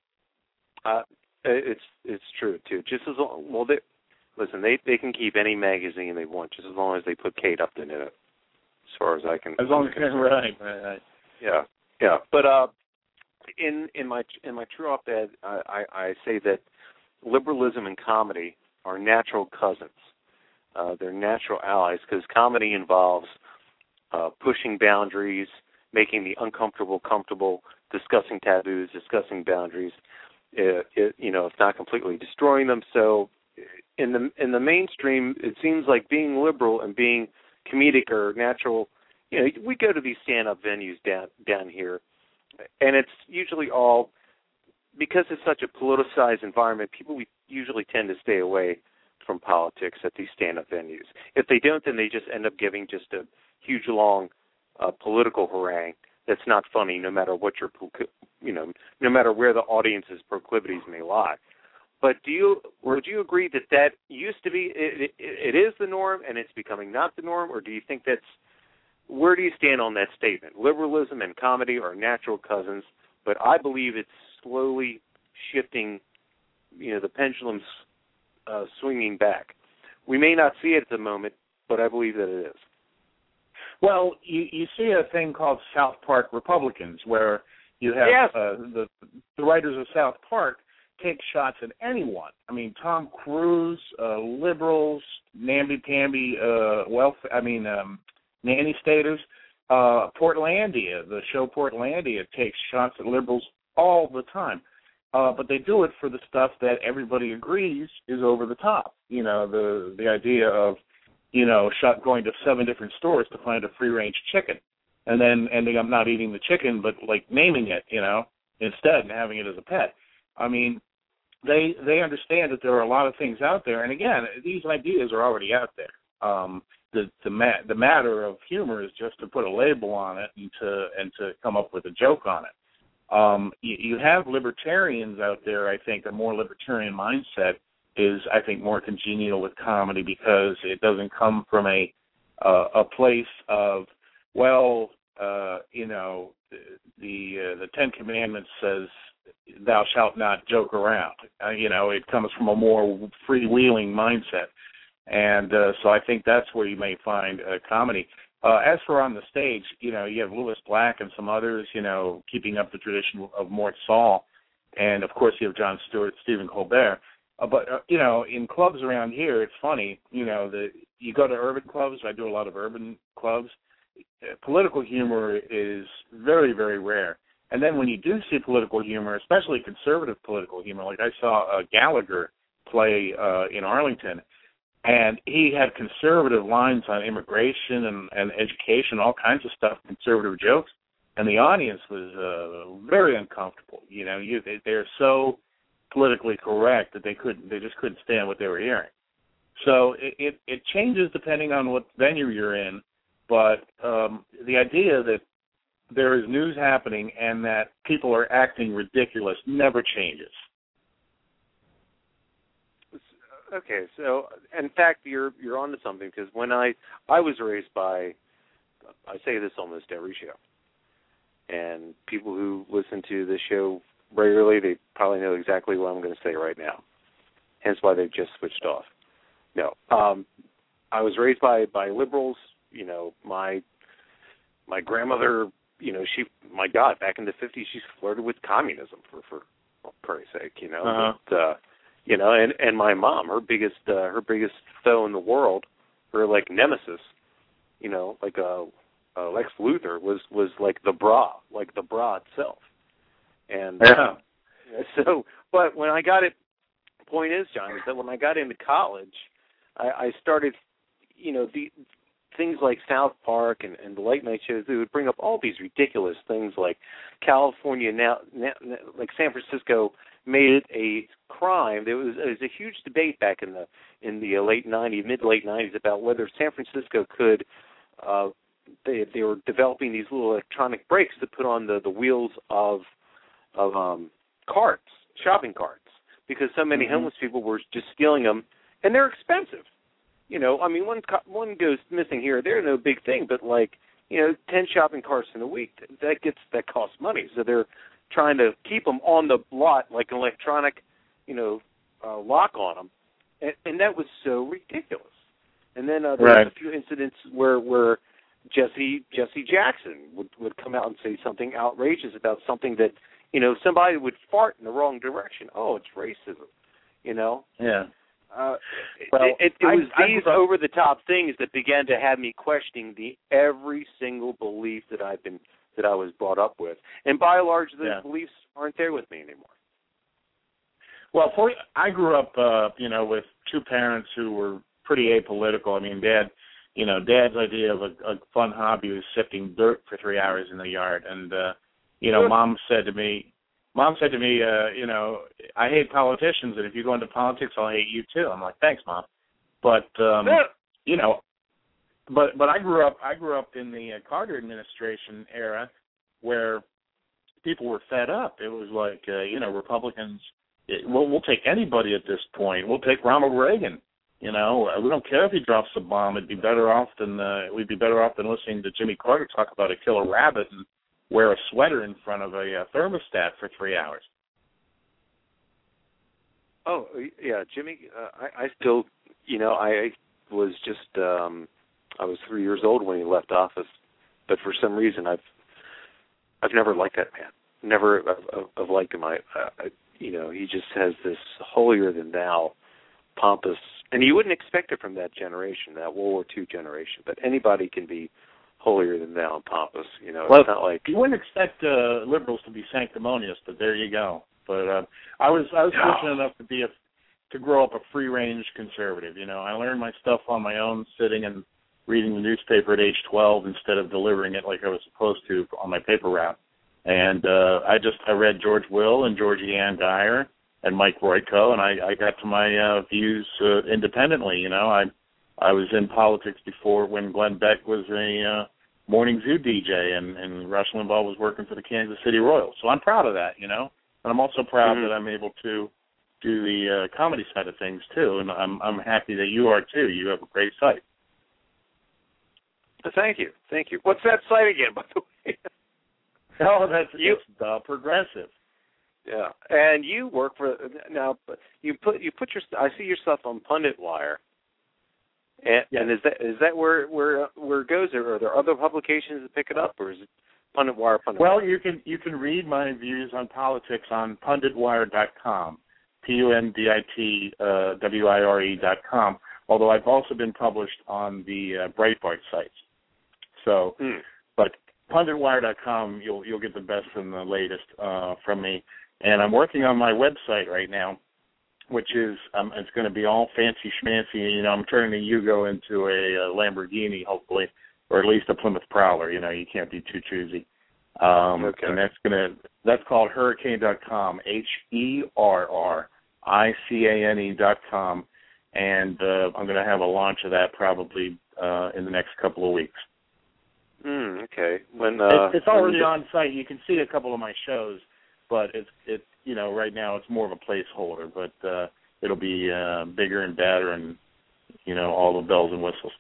It's true too. Just as long, they can keep any magazine they want, just as long as they put Kate Upton in it. As far as I can. As long as right. Yeah. But in my true op-ed, I say that liberalism and comedy are natural cousins. They're natural allies because comedy involves pushing boundaries, making the uncomfortable comfortable, discussing taboos, discussing boundaries. If not completely destroying them. So, in the mainstream, it seems like being liberal and being comedic or natural. We go to these stand-up venues down here, and it's usually all because it's such a politicized environment. People usually tend to stay away from politics at these stand-up venues. If they don't, then they just end up giving just a huge, long political harangue that's not funny, no matter what no matter where the audience's proclivities may lie. But would you agree that used to be it is the norm and it's becoming not the norm, or do you think where do you stand on that statement? Liberalism and comedy are natural cousins, but I believe it's slowly shifting. The pendulum's swinging back. We may not see it at the moment, but I believe that it is. Well, you see a thing called South Park Republicans, where you have the writers of South Park take shots at anyone. I mean, Tom Cruise, liberals, namby-pamby, nanny staters. Portlandia, the show Portlandia, takes shots at liberals all the time. But they do it for the stuff that everybody agrees is over the top. You know, the idea of, you know, going to 7 different stores to find a free-range chicken and then ending up not eating the chicken but, like, naming it, you know, instead and having it as a pet. I mean, they understand that there are a lot of things out there. And, again, these ideas are already out there. The matter of humor is just to put a label on it and to come up with a joke on it. You have libertarians out there. I think a more libertarian mindset is, I think, more congenial with comedy because it doesn't come from a place of, well, you know, the Ten Commandments says thou shalt not joke around. You know, it comes from a more freewheeling mindset. And so I think that's where you may find comedy. As for on the stage, you know, you have Louis Black and some others, you know, keeping up the tradition of Mort Saul. And, of course, you have Jon Stewart, Stephen Colbert. But, you know, in clubs around here, it's funny, you know, you go to urban clubs. I do a lot of urban clubs. Political humor is very, very rare. And then when you do see political humor, especially conservative political humor, like I saw Gallagher play in Arlington, and he had conservative lines on immigration and education, all kinds of stuff, conservative jokes, and the audience was very uncomfortable. You know, they're so politically correct that they just couldn't stand what they were hearing. So it changes depending on what venue you're in, but the idea that there is news happening and that people are acting ridiculous never changes. Okay, so in fact, you're onto something, because when I was raised by, I say this almost every show, and people who listen to this show regularly, they probably know exactly what I'm going to say right now, hence why they've just switched off. No, I was raised by liberals. You know, my grandmother, you know, my God, back in the 50s, she flirted with communism for Christ's sake, you know. Uh-huh. But, you know, and my mom, her biggest foe in the world, her like nemesis, you know, like Lex Luthor was like the bra itself. And yeah. So, but when I got it, point is, John, is that when I got into college, I started, you know, the things like South Park and the late night shows. They would bring up all these ridiculous things like California now like San Francisco made it a crime. There was a huge debate back in the late 90s, mid-late 90s, about whether San Francisco could. They were developing these little electronic brakes to put on the wheels of carts, shopping carts, because so many homeless people were just stealing them, and they're expensive. You know, I mean, one goes missing here or there, no big thing, but like, you know, 10 shopping carts in a week, that costs money. So they're trying to keep them on the lot like an electronic, you know, lock on them, and that was so ridiculous. And then there was a few incidents where Jesse Jackson would come out and say something outrageous about something that, you know, somebody would fart in the wrong direction. Oh, it's racism, you know? Yeah. It was these over-the-top things that began to have me questioning every single belief that I was brought up with. And by and large, those beliefs aren't there with me anymore. Well, I grew up, you know, with two parents who were pretty apolitical. I mean, Dad's idea of a fun hobby was sifting dirt for 3 hours in the yard. And, you know, Mom said to me, you know, I hate politicians, and if you go into politics, I'll hate you too. I'm like, thanks, Mom. But you know, but I grew up in the Carter administration era, where people were fed up. It was like, you know, Republicans. We'll take anybody at this point. We'll take Ronald Reagan. You know, we don't care if he drops a bomb. We'd be better off than listening to Jimmy Carter talk about a killer rabbit and wear a sweater in front of a thermostat for 3 hours. Oh, yeah, Jimmy, I still, you know, I was just, I was 3 years old when he left office, but for some reason I've never liked that man. Never have liked him. You know, he just has this holier-than-thou, pompous, and you wouldn't expect it from that generation, that World War II generation, but anybody can be holier than thou and pompous. You know, Well, it's not like you wouldn't expect liberals to be sanctimonious, but there you go. But I was fortunate enough to grow up a free-range conservative. You know, I learned my stuff on my own, sitting and reading the newspaper at age 12 instead of delivering it like I was supposed to on my paper route. And I read George Will and Georgie Ann Dyer and Mike Royko, and I got to my views independently. You know, I was in politics before when Glenn Beck was a morning zoo DJ and Rush Limbaugh was working for the Kansas City Royals. So I'm proud of that, you know. And I'm also proud that I'm able to do the comedy side of things too. And I'm happy that you are too. You have a great site. Thank you. What's that site again, by the way? Oh, it's The Progressive. Yeah, and you work for now. You put your. I see your stuff on Pundit Wire. And, yes. And is that where it goes? Or are there other publications that pick it up, or is it Pundit Wire? Well, you can read my views on politics on punditwire.com, PUNDITWIRE.com. Although I've also been published on the Breitbart sites. So, but punditwire.com, you'll get the best and the latest from me. And I'm working on my website right now, which is it's going to be all fancy schmancy. You know, I'm turning a Yugo into a Lamborghini, hopefully, or at least a Plymouth Prowler. You know, you can't be too choosy. Okay. And that's called Hurricane.com, HERRICANE.com, and I'm going to have a launch of that probably in the next couple of weeks. Okay. When it's already on site. You can see a couple of my shows, but it's you know, right now it's more of a placeholder, but it'll be bigger and better, and you know, all the bells and whistles.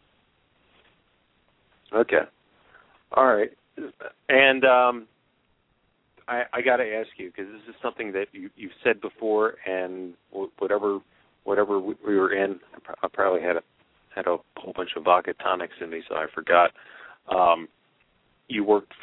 Okay. All right. And I got to ask you, because this is something that you've said before, and whatever we were in, I probably had a whole bunch of vodka tonics in me, so I forgot. You worked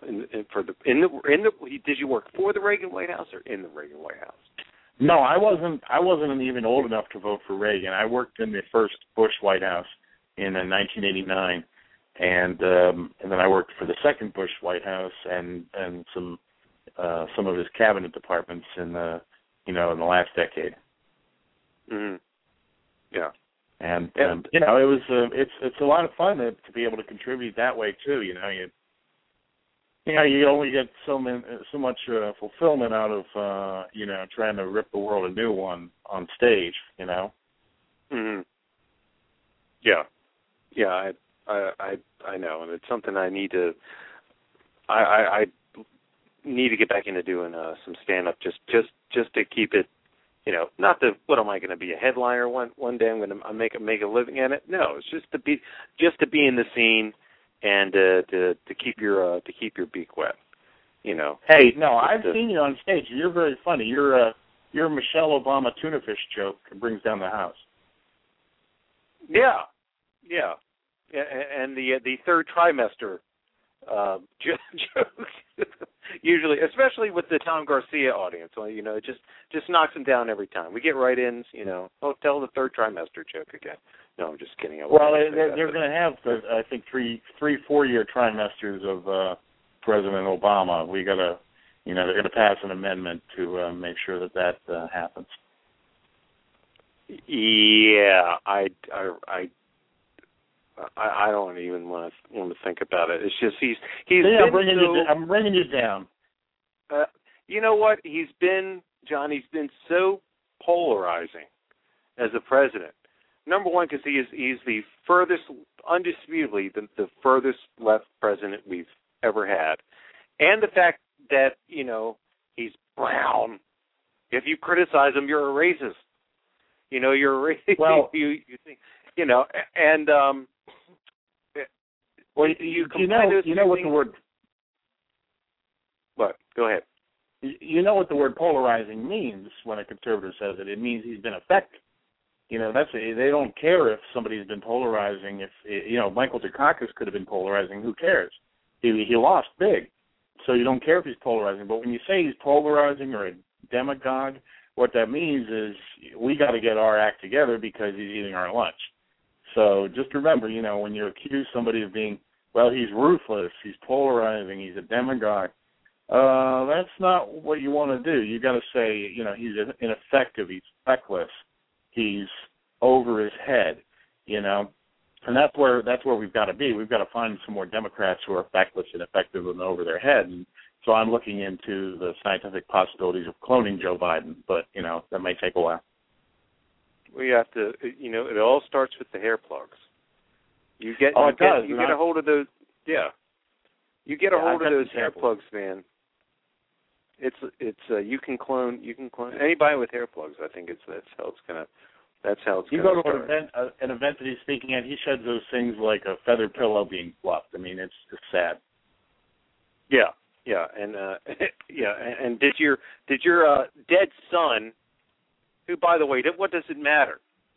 did you work for the Reagan White House or in the Reagan White House? No, I wasn't even old enough to vote for Reagan. I worked in the first Bush White House in 1989, and then I worked for the second Bush White House and some of his cabinet departments in the last decade. Mm-hmm. Yeah. And you know, it was it's a lot of fun to be able to contribute that way too. You know, you only get so much fulfillment out of trying to rip the world a new one on stage. You know. Mm-hmm. Yeah. Yeah. I know, and it's something I need to. I need to get back into doing some stand up just to keep it. You know, not the what am I going to be a headliner one day? I'm going to make a living in it. No, it's just to be in the scene and to keep your beak wet. You know. Hey, no, I've seen you on stage. You're very funny. Your Michelle Obama tuna fish joke brings down the house. Yeah, and the third trimester jokes. Usually, especially with the Tom Garcia audience, you know, it just knocks them down every time. We get right-ins, you know, tell the third trimester joke again. No, I'm just kidding. Well, they're going to have, I think, 4-year trimesters of President Obama. We got to, you know, they're going to pass an amendment to make sure that happens. Yeah, I don't even want to think about it. It's just he's. Yeah, I'm bringing you down. You know what? John. He's been so polarizing as a president. Number one, because he's the furthest, undisputably, the furthest left president we've ever had, and the fact that he's brown. If you criticize him, you're a racist. You know, you're a racist. Well, you think, and. Well, you know what the word. What? Go ahead. You know what the word polarizing means when a conservative says it. It means he's been affected. You know, they don't care if somebody's been polarizing. If Michael Dukakis could have been polarizing, who cares? He lost big, so you don't care if he's polarizing. But when you say he's polarizing or a demagogue, what that means is we got to get our act together because he's eating our lunch. So just remember, when you accuse somebody of being well, he's ruthless, he's polarizing, he's a demagogue. That's not what you want to do. You got to say, he's ineffective, he's feckless, he's over his head, and that's where we've got to be. We've got to find some more Democrats who are feckless and effective and over their head. And so I'm looking into the scientific possibilities of cloning Joe Biden, but that may take a while. We have to, it all starts with the hair plugs. You get a hold of those, You get a hold of those hair plugs, man. It's you can clone anybody with hair plugs. I think that's how it's gonna start. You go to an event that he's speaking at, he sheds those things like a feather pillow being fluffed. I mean, it's just sad. Yeah, and and did your dead son, who, by the way, what does it matter?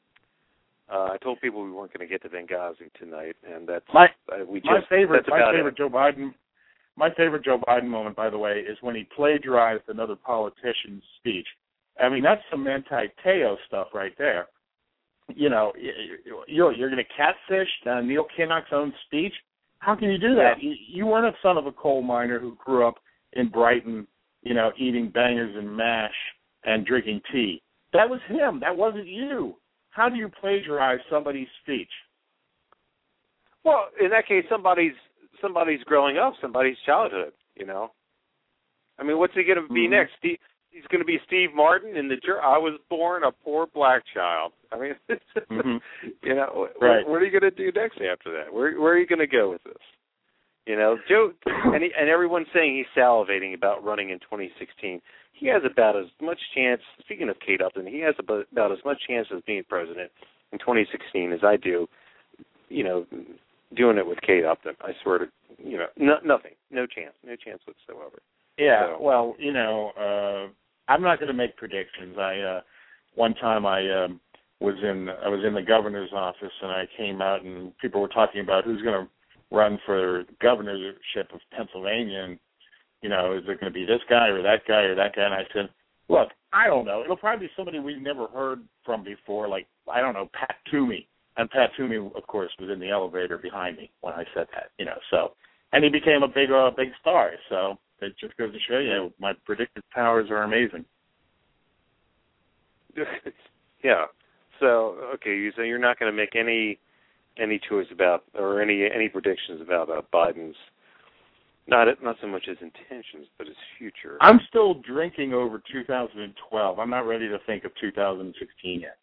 I told people we weren't going to get to Benghazi tonight, and that's my favorite Joe Biden. My favorite Joe Biden moment, by the way, is when he plagiarized another politician's speech. I mean, that's some anti-Teo stuff right there. You're going to catfish Neil Kinnock's own speech? How can you do that? Yeah. You weren't a son of a coal miner who grew up in Brighton, eating bangers and mash and drinking tea. That was him. That wasn't you. How do you plagiarize somebody's speech? Well, in that case, somebody's growing up, somebody's childhood, I mean, what's he going to be next? He's going to be Steve Martin I was born a poor black child. I mean, right. What are you going to do next after that? Where are you going to go with this? Joe, and everyone's saying he's salivating about running in 2016. He has about as much chance, speaking of Kate Upton, he has about as much chance of being president in 2016 as I do, doing it with Kate Upton. I swear to, nothing, no chance whatsoever. Yeah, so. Well, I'm not going to make predictions. One time I was in the governor's office and I came out and people were talking about who's going to run for governorship of Pennsylvania, and is it going to be this guy or that guy or that guy? And I said, look, I don't know. It'll probably be somebody we've never heard from before, like, I don't know, Pat Toomey. And Pat Toomey, of course, was in the elevator behind me when I said that, So, and he became a big star. So it just goes to show you, my predictive powers are amazing. Yeah. So, okay, so you're not going to make any choice about or any predictions about Biden's not so much his intentions, but his future. I'm still drinking over 2012. I'm not ready to think of 2016 yet.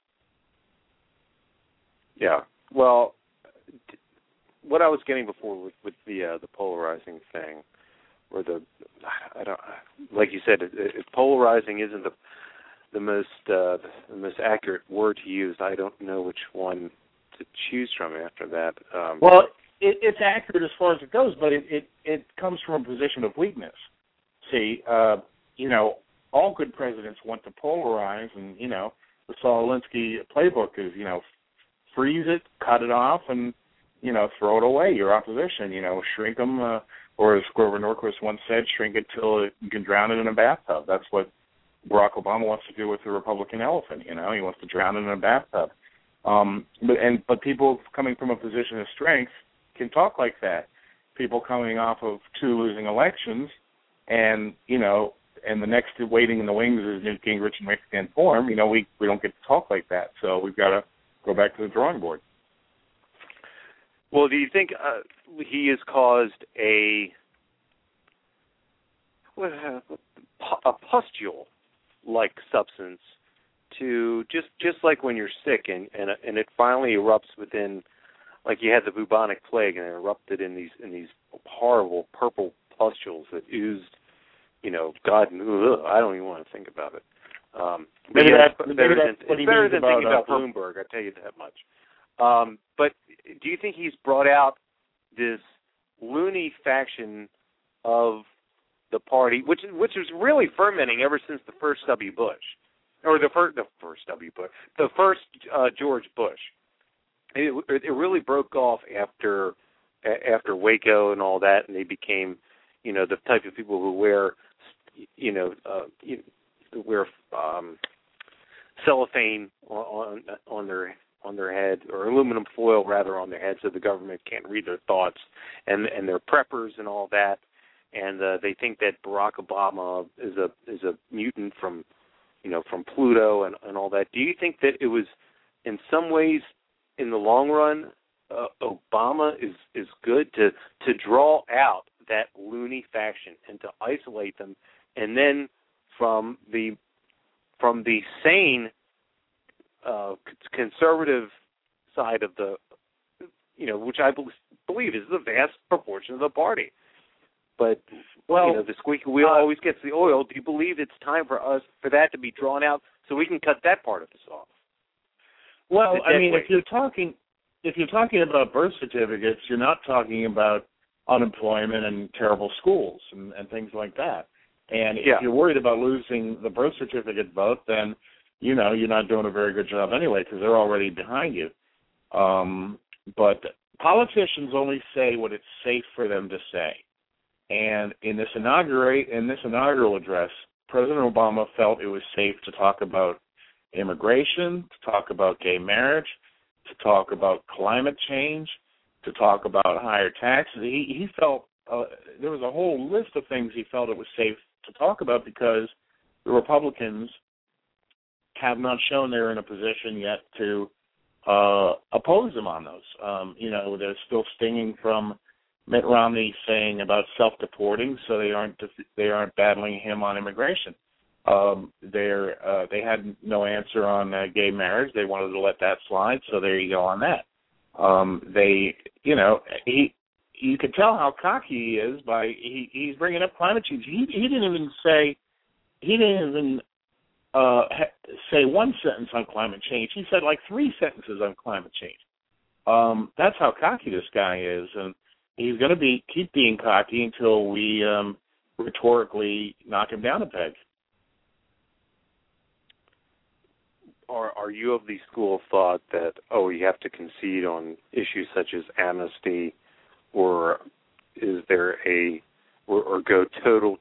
Yeah. Well, what I was getting before with the polarizing thing, or like you said, if polarizing isn't the most accurate word to use, I don't know which one to choose from after that. Well, it's accurate as far as it goes, but it comes from a position of weakness. See, all good presidents want to polarize, and the Saul Alinsky playbook is freeze it, cut it off, and throw it away. Your opposition, shrink them, or as Grover Norquist once said, shrink it till you can drown it in a bathtub. That's what Barack Obama wants to do with the Republican elephant. He wants to drown it in a bathtub. But people coming from a position of strength can talk like that. People coming off of 2 losing elections, and and the next waiting in the wings is Newt Gingrich and Rick Santorum. We don't get to talk like that. So we've got to go back to the drawing board. Well, do you think he has caused a pustule-like substance to just like when you're sick and it finally erupts within, like you had the bubonic plague and it erupted in these horrible purple pustules that oozed, God, I don't even want to think about it. It's better than thinking about Bloomberg, I tell you that much. But do you think he's brought out this loony faction of the party, which was really fermenting ever since the first W. Bush, or the first George Bush? It really broke off after Waco and all that, and they became, the type of people who wear, cellophane on on their head, or aluminum foil rather on their head, so the government can't read their thoughts, and they're preppers and all that, and they think that Barack Obama is a mutant from Pluto and all that. Do you think that it was, in some ways, in the long run, Obama is good to draw out that loony faction and to isolate them, and then from the sane conservative side of the, which I believe is the vast proportion of the party. But the squeaky wheel always gets the oil. Do you believe it's time for that to be drawn out so we can cut that part of this off? Well, I mean, if you're talking about birth certificates, you're not talking about unemployment and terrible schools and things like that. And if you're worried about losing the birth certificate vote, then, you're not doing a very good job anyway, because they're already behind you. But politicians only say what it's safe for them to say. And in this inaugural address, President Obama felt it was safe to talk about immigration, to talk about gay marriage, to talk about climate change, to talk about higher taxes. He felt there was a whole list of things he felt it was safe to talk about, because the Republicans have not shown they're in a position yet to oppose him on those. They're still stinging from Mitt Romney saying about self-deporting, so they aren't battling him on immigration. They had no answer on gay marriage. They wanted to let that slide, so there you go on that. You could tell how cocky he is by he's bringing up climate change. He didn't even say one sentence on climate change. He said like 3 sentences on climate change. That's how cocky this guy is, and he's going to keep being cocky until we rhetorically knock him down a peg. Are you of the school of thought that, you have to concede on issues such as amnesty, or is there or go total,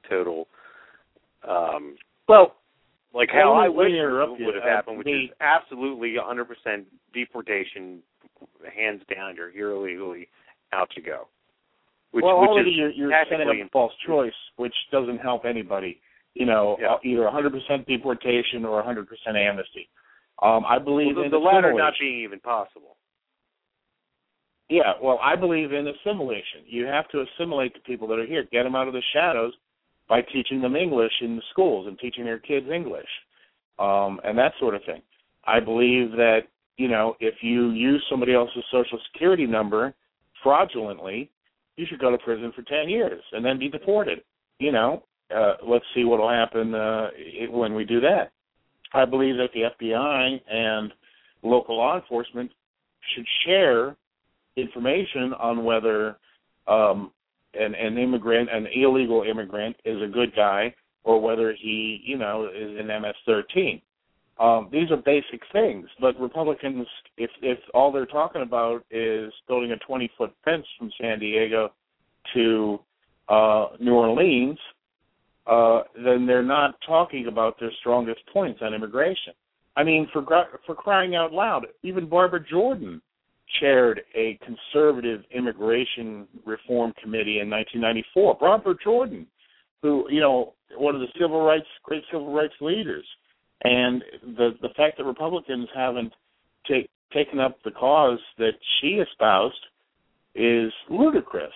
like how I wish it would have happened, which is absolutely 100% deportation, hands down, you're here illegally, out you go. Already you're setting up a false choice, which doesn't help anybody. Either 100% deportation or 100% amnesty. I believe in the latter not being even possible. Yeah, I believe in assimilation. You have to assimilate the people that are here, get them out of the shadows by teaching them English in the schools and teaching their kids English, and that sort of thing. I believe that, if you use somebody else's Social Security number fraudulently, you should go to prison for 10 years and then be deported. Let's see what will happen when we do that. I believe that the FBI and local law enforcement should share information on whether an illegal immigrant is a good guy, or whether he, is an MS-13. These are basic things, but Republicans, if all they're talking about is building a 20-foot fence from San Diego to New Orleans, then they're not talking about their strongest points on immigration. I mean, for crying out loud, even Barbara Jordan chaired a conservative immigration reform committee in 1994. Barbara Jordan, who, one of the great civil rights leaders. And the fact that Republicans haven't taken up the cause that she espoused is ludicrous.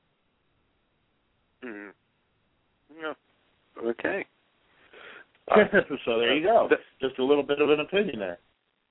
Mm-hmm. Yeah. Okay. So there you go. Just a little bit of an opinion there.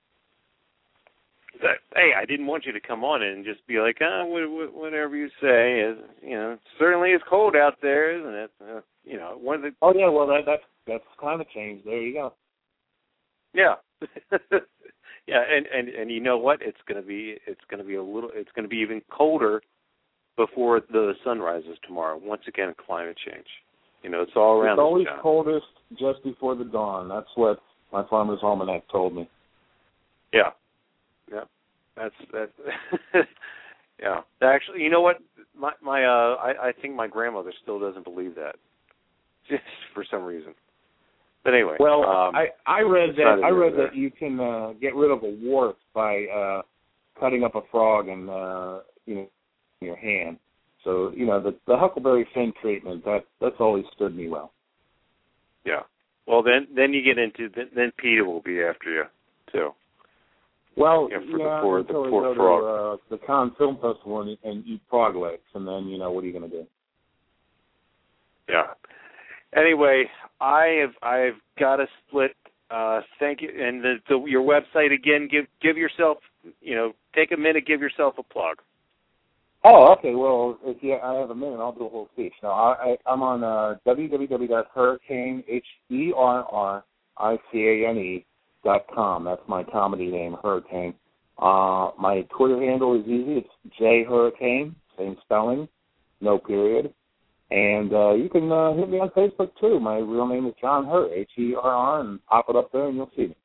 Hey, I didn't want you to come on and just be like, whatever you say is, certainly it's cold out there, isn't it? One of the. Oh yeah, well that's climate change. There you go. Yeah. Yeah, and you know what? It's gonna be even colder before the sun rises tomorrow. Once again, climate change. It's all around. It's always coldest just before the dawn. That's what my Farmer's Almanac told me. Yeah. Yeah. That's yeah. Actually, you know what? I think my grandmother still doesn't believe that, just for some reason. But anyway. Well, I read that you can get rid of a wart by cutting up a frog and in your hand. So the Huckleberry Finn treatment that's always stood me well. Yeah. Well, then you get into then PETA will be after you too. Well, for the poor frog. The Cannes Film Festival and eat frog legs, and then what are you going to do? Yeah. Anyway, I've got to split. Thank you, and your website again. Give yourself, take a minute, give yourself a plug. Oh, okay. Well, if I have a minute, I'll do a whole speech. No, I'm on www.hurricane.com. That's my comedy name, Hurricane. My Twitter handle is easy. It's jhurricane, same spelling, no period. And you can hit me on Facebook too. My real name is John Herr, Herr, and pop it up there, and you'll see me.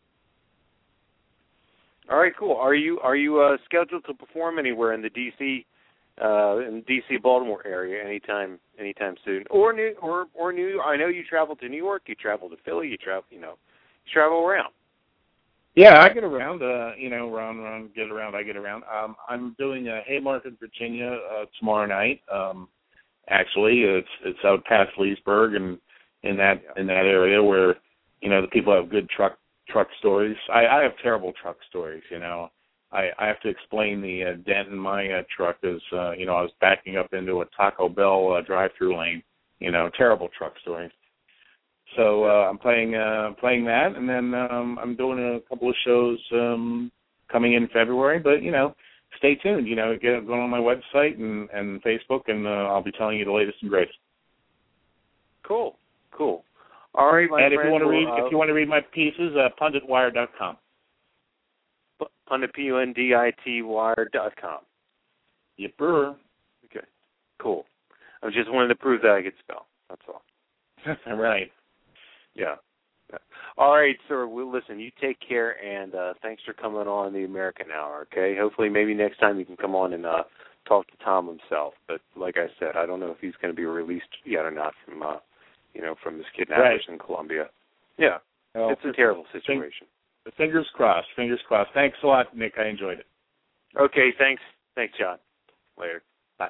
All right, cool. Are you scheduled to perform anywhere in the DC Baltimore area anytime soon, or New? I know you travel to New York, you travel to Philly, you travel around. Yeah, I get around. Get around. I get around. I'm doing Haymarket, Virginia tomorrow night. Actually, it's out past Leesburg and in that area where the people have good truck stories. I have terrible truck stories, I have to explain the dent in my truck as, I was backing up into a Taco Bell drive-through lane, terrible truck stories. So I'm playing that, and then I'm doing a couple of shows coming in February, but, stay tuned, get going on my website and Facebook, and I'll be telling you the latest and greatest. Cool. All right, my friend. And if you want to read my pieces, punditwire.com. Pundit, P-U-N-D-I-T wire.com. Yipper. Okay, cool. I just wanted to prove that I could spell. That's all. Right. Yeah. All right, sir. Well, listen, you take care, and thanks for coming on the American Hour, okay? Hopefully maybe next time you can come on and talk to Tom himself. But like I said, I don't know if he's going to be released yet or not from this kidnappers in Colombia. Yeah, well, it's a terrible situation. Fingers crossed. Thanks a lot, Nick. I enjoyed it. Okay, thanks. Thanks, John. Later. Bye.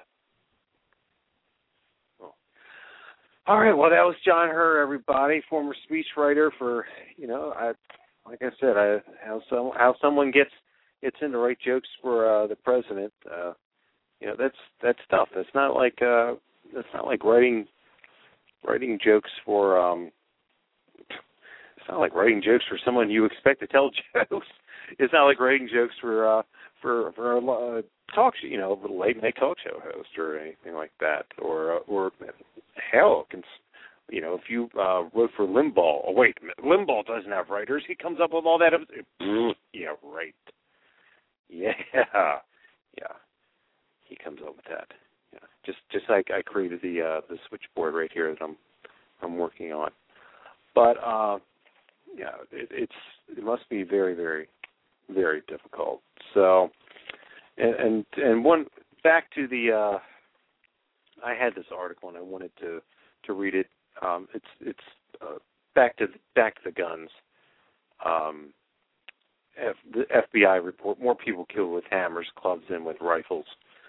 Cool. All right, well, that was John Herr, everybody, former speechwriter for, like I said, how someone gets into write jokes for the president. That's tough. It's not like writing jokes for it's not like writing jokes for someone you expect to tell jokes. It's not like writing jokes for a talk show, a late night talk show host or anything like that, or hell, if you wrote for Limbaugh. Oh wait, Limbaugh doesn't have writers. He comes up with all that. Yeah, right. Yeah. He comes up with that. Yeah, just like I created the switchboard right here that I'm working on. But it must be very, very, very difficult. So, and one back to the I had this article and I wanted to read it. It's back to the guns. The FBI report more people killed with hammers, clubs, than with rifles.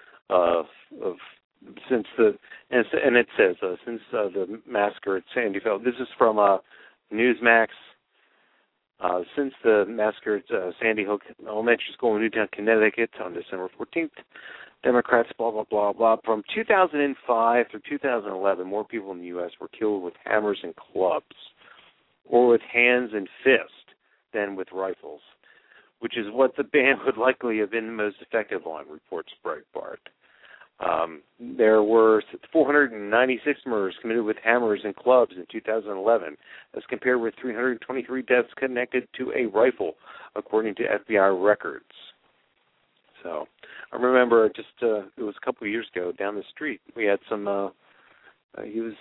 Since the massacre at Sandy Hook. This is from Newsmax. Since the massacre at Sandy Hook Elementary School in Newtown, Connecticut, on December 14th, Democrats, blah, blah, blah, blah. From 2005 through 2011, more people in the U.S. were killed with hammers and clubs, or with hands and fists, than with rifles, which is what the ban would likely have been most effective on, reports Breitbart. There were 496 murders committed with hammers and clubs in 2011, as compared with 323 deaths connected to a rifle, according to FBI records. So, I remember it was a couple of years ago down the street. We had some. He was,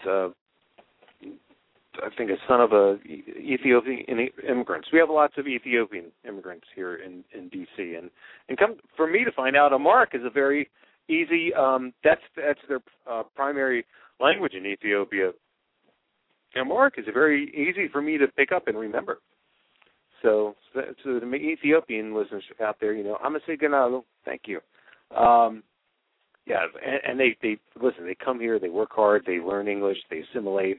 I think, a son of Ethiopian immigrants. We have lots of Ethiopian immigrants here in D.C. and come for me to find out Amharic is a very easy. That's their primary language in Ethiopia. And Mark is very easy for me to pick up and remember. So to the Ethiopian listeners out there, I'm a Siganalo. Thank you. Yeah, and they listen. They come here. They work hard. They learn English. They assimilate.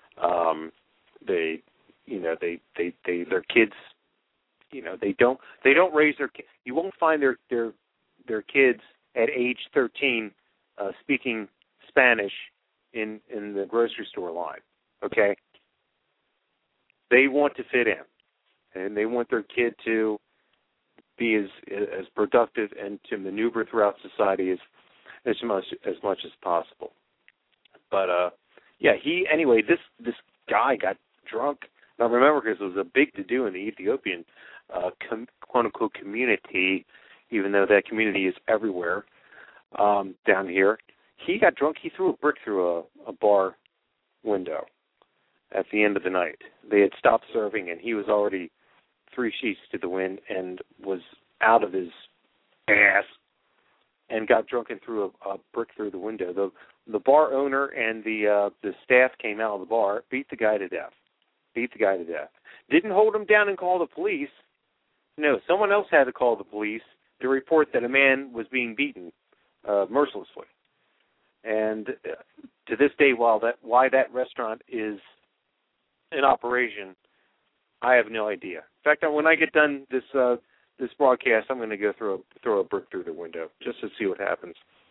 Their kids. They don't raise their kids. You won't find their kids at age 13 speaking Spanish in the grocery store line. Okay. They want to fit in, and they want their kid to be as productive and to maneuver throughout society as much as possible. But this guy got drunk. Now remember, because it was a big to do in the Ethiopian quote unquote community, even though that community is everywhere down here. He got drunk. He threw a brick through a bar window at the end of the night. They had stopped serving, and he was already 3 sheets to the wind and was out of his ass and got drunk and threw a brick through the window. The bar owner and the staff came out of the bar, beat the guy to death. Didn't hold him down and call the police. No, someone else had to call the police to report that a man was being beaten mercilessly. And to this day, why that restaurant is in operation, I have no idea. In fact, when I get done this broadcast, I'm going to go throw a brick through the window just to see what happens.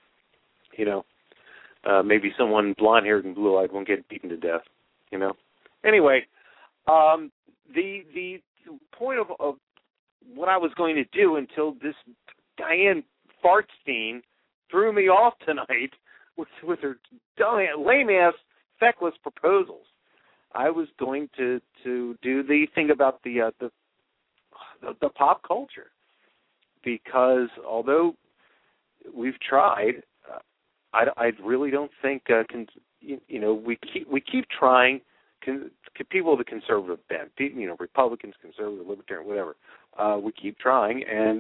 Maybe someone blonde-haired and blue-eyed won't get beaten to death. Anyway, the point of what I was going to do until this Diane Fartstein threw me off tonight with her lame-ass, feckless proposals. I was going to do the thing about the pop culture, because although we've tried, I really don't think we keep trying. People of the conservative bent, Republicans, conservative, libertarian, whatever. We keep trying, and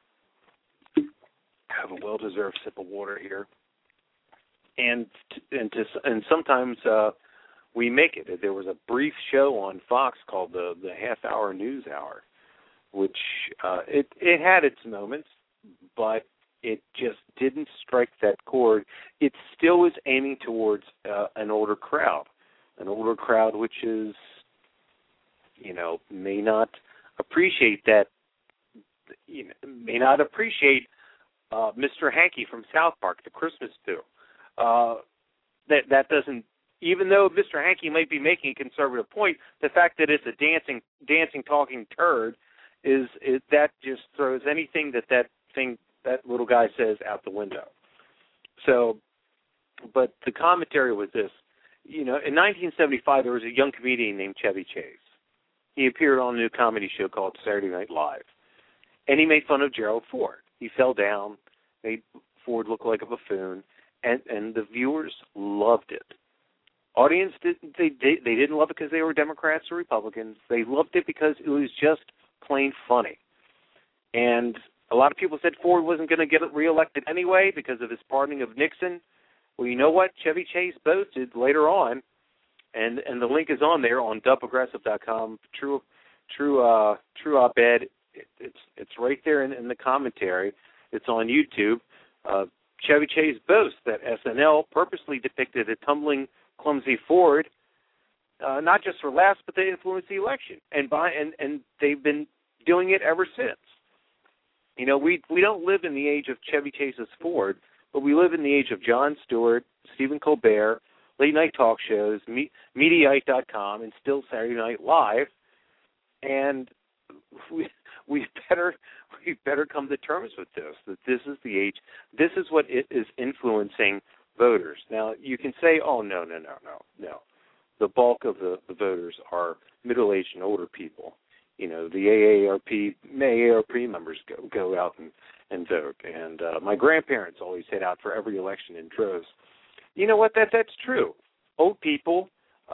have a well-deserved sip of water here. And sometimes we make it. There was a brief show on Fox called the Half-Hour News Hour, which it had its moments, but it just didn't strike that chord. It still is aiming towards an older crowd which is, may not appreciate that, Mr. Hanky from South Park, the Christmas Stew. That doesn't, even though Mr. Hanky might be making a conservative point, the fact that it's a dancing, talking turd that just throws anything that little guy says out the window. So, but the commentary was this. In 1975, there was a young comedian named Chevy Chase. He appeared on a new comedy show called Saturday Night Live, and he made fun of Gerald Ford. He fell down, made Ford look like a buffoon, and the viewers loved it. Audience they didn't love it because they were Democrats or Republicans. They loved it because it was just plain funny. And a lot of people said Ford wasn't going to get reelected anyway because of his pardoning of Nixon. Well, you know what? Chevy Chase boasted later on, and the link is on there on dubprogressive.com. True op-ed. It's right there in the commentary. It's on YouTube. Chevy Chase boasts that SNL purposely depicted a tumbling, clumsy Ford, not just for laughs, but to influence the election, and they've been doing it ever since. We don't live in the age of Chevy Chase's Ford, but we live in the age of Jon Stewart, Stephen Colbert, late-night talk shows, Mediaite.com, and still Saturday Night Live. And we better come to terms with this, that this is the age, this is what it is influencing voters. Now, you can say, oh, no. The bulk of the voters are middle-aged and older people. The AARP members go out and vote. And my grandparents always head out for every election in droves. You know what? That's true. Old people,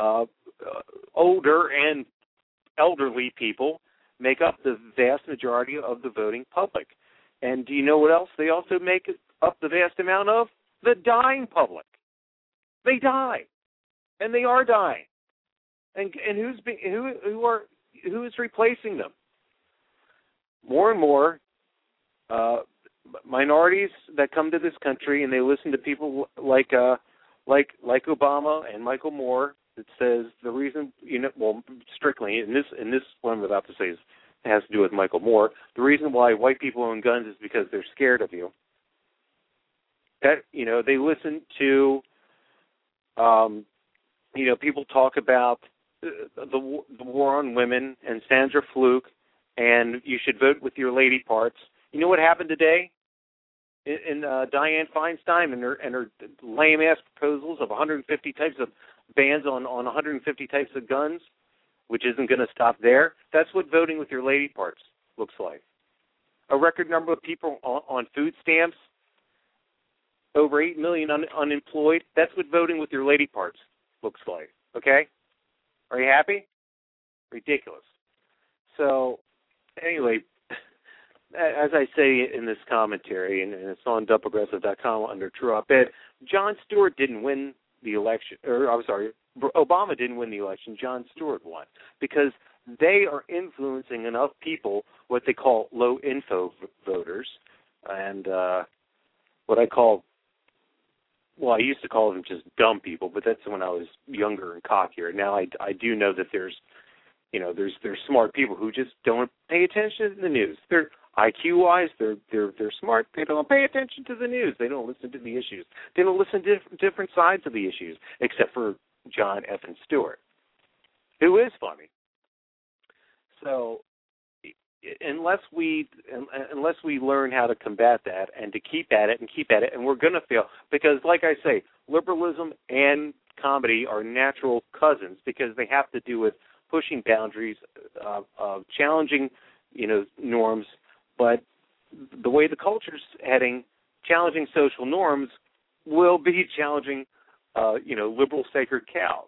older and elderly people make up the vast majority of the voting public. And do you know what else they also make up the vast amount of? The dying public. They die. And they are dying. and who is replacing them? More and more minorities that come to this country, and they listen to people like Obama and Michael Moore, that says the reason, strictly in this what I'm about to say has to do with Michael Moore. The reason why white people own guns is because they're scared of you. That they listen to people talk about the war on women and Sandra Fluke, and you should vote with your lady parts. You know what happened today in Dianne Feinstein and her lame ass proposals of 150 types of bans on 150 types of guns, which isn't going to stop there. That's what voting with your lady parts looks like. A record number of people on food stamps, over 8 million unemployed. That's what voting with your lady parts looks like. Okay? Are you happy? Ridiculous. So, anyway, as I say in this commentary, and it's on doubleaggressive.com under True Op-Ed, Jon Stewart didn't win the election, Obama didn't win the election, Jon Stewart won, because they are influencing enough people, what they call low-info voters, and what I call, I used to call them just dumb people, but that's when I was younger and cockier. Now I do know that there's smart people who just don't pay attention to the news. They're IQ-wise, they're smart. They don't pay attention to the news. They don't listen to the issues. They don't listen to different sides of the issues, except for Jon F. Stewart, who is funny. So unless we learn how to combat that and to keep at it, and we're going to fail, because like I say, liberalism and comedy are natural cousins because they have to do with pushing boundaries, challenging, norms. But the way the culture's heading, challenging social norms will be challenging, liberal sacred cows.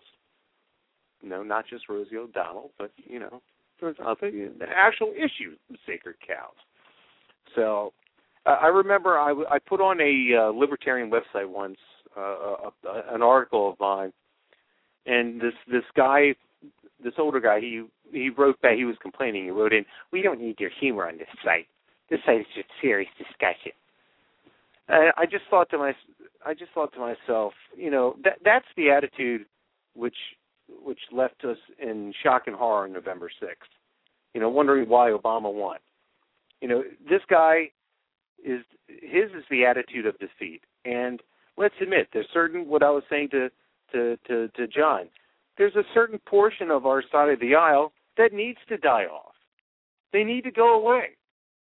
Not just Rosie O'Donnell, but, there's the actual issue of sacred cows. So I remember I put on a libertarian website once, an article of mine, and this guy, this older guy, he wrote back, he was complaining, he wrote in, "We don't need your humor on this site. This site is just serious discussion." I just thought to myself, that's the attitude which left us in shock and horror on November 6th. Wondering why Obama won. This guy is the attitude of defeat. And let's admit, there's certain, what I was saying to John, there's a certain portion of our side of the aisle that needs to die off. They need to go away.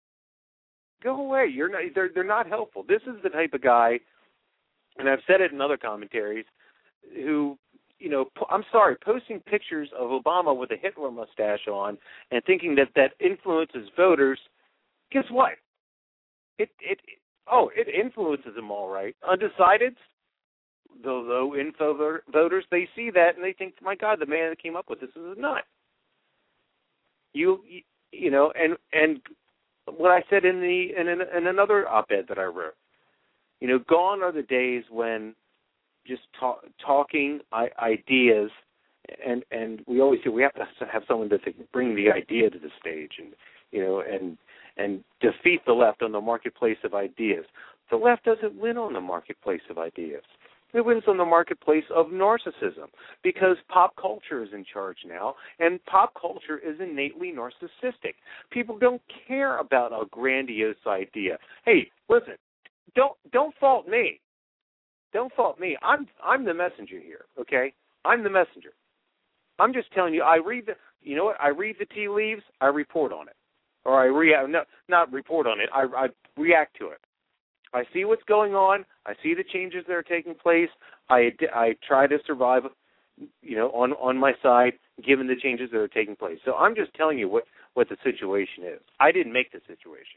Go away. They're not helpful. This is the type of guy, and I've said it in other commentaries, who, I'm sorry, posting pictures of Obama with a Hitler mustache on and thinking that influences voters, guess what? It influences them all right. Undecideds, the low-info voters, they see that and they think, my God, the man that came up with this is a nut. And what I said in another op-ed that I wrote, gone are the days when just talking ideas, and we always say we have to have someone to bring the idea to the stage, and defeat the left on the marketplace of ideas. The left doesn't win on the marketplace of ideas. It wins on the marketplace of narcissism, because pop culture is in charge now, and pop culture is innately narcissistic. People don't care about a grandiose idea. Hey, listen, don't fault me. Don't fault me. I'm the messenger here, okay? I'm the messenger. I'm just telling you, I read the tea leaves, I report on it. Or not report on it, I react to it. I see what's going on. I see the changes that are taking place. I try to survive, on my side, given the changes that are taking place. So I'm just telling you what the situation is. I didn't make the situation.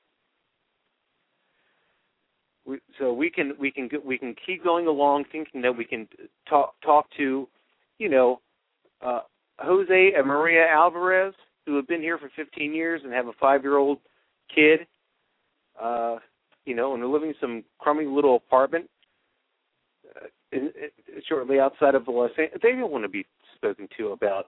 So we can keep going along thinking that we can talk to, Jose and Maria Alvarez, who have been here for 15 years and have a 5-year-old kid, and they're living in some crummy little apartment shortly outside of Los Angeles. They don't want to be spoken to about,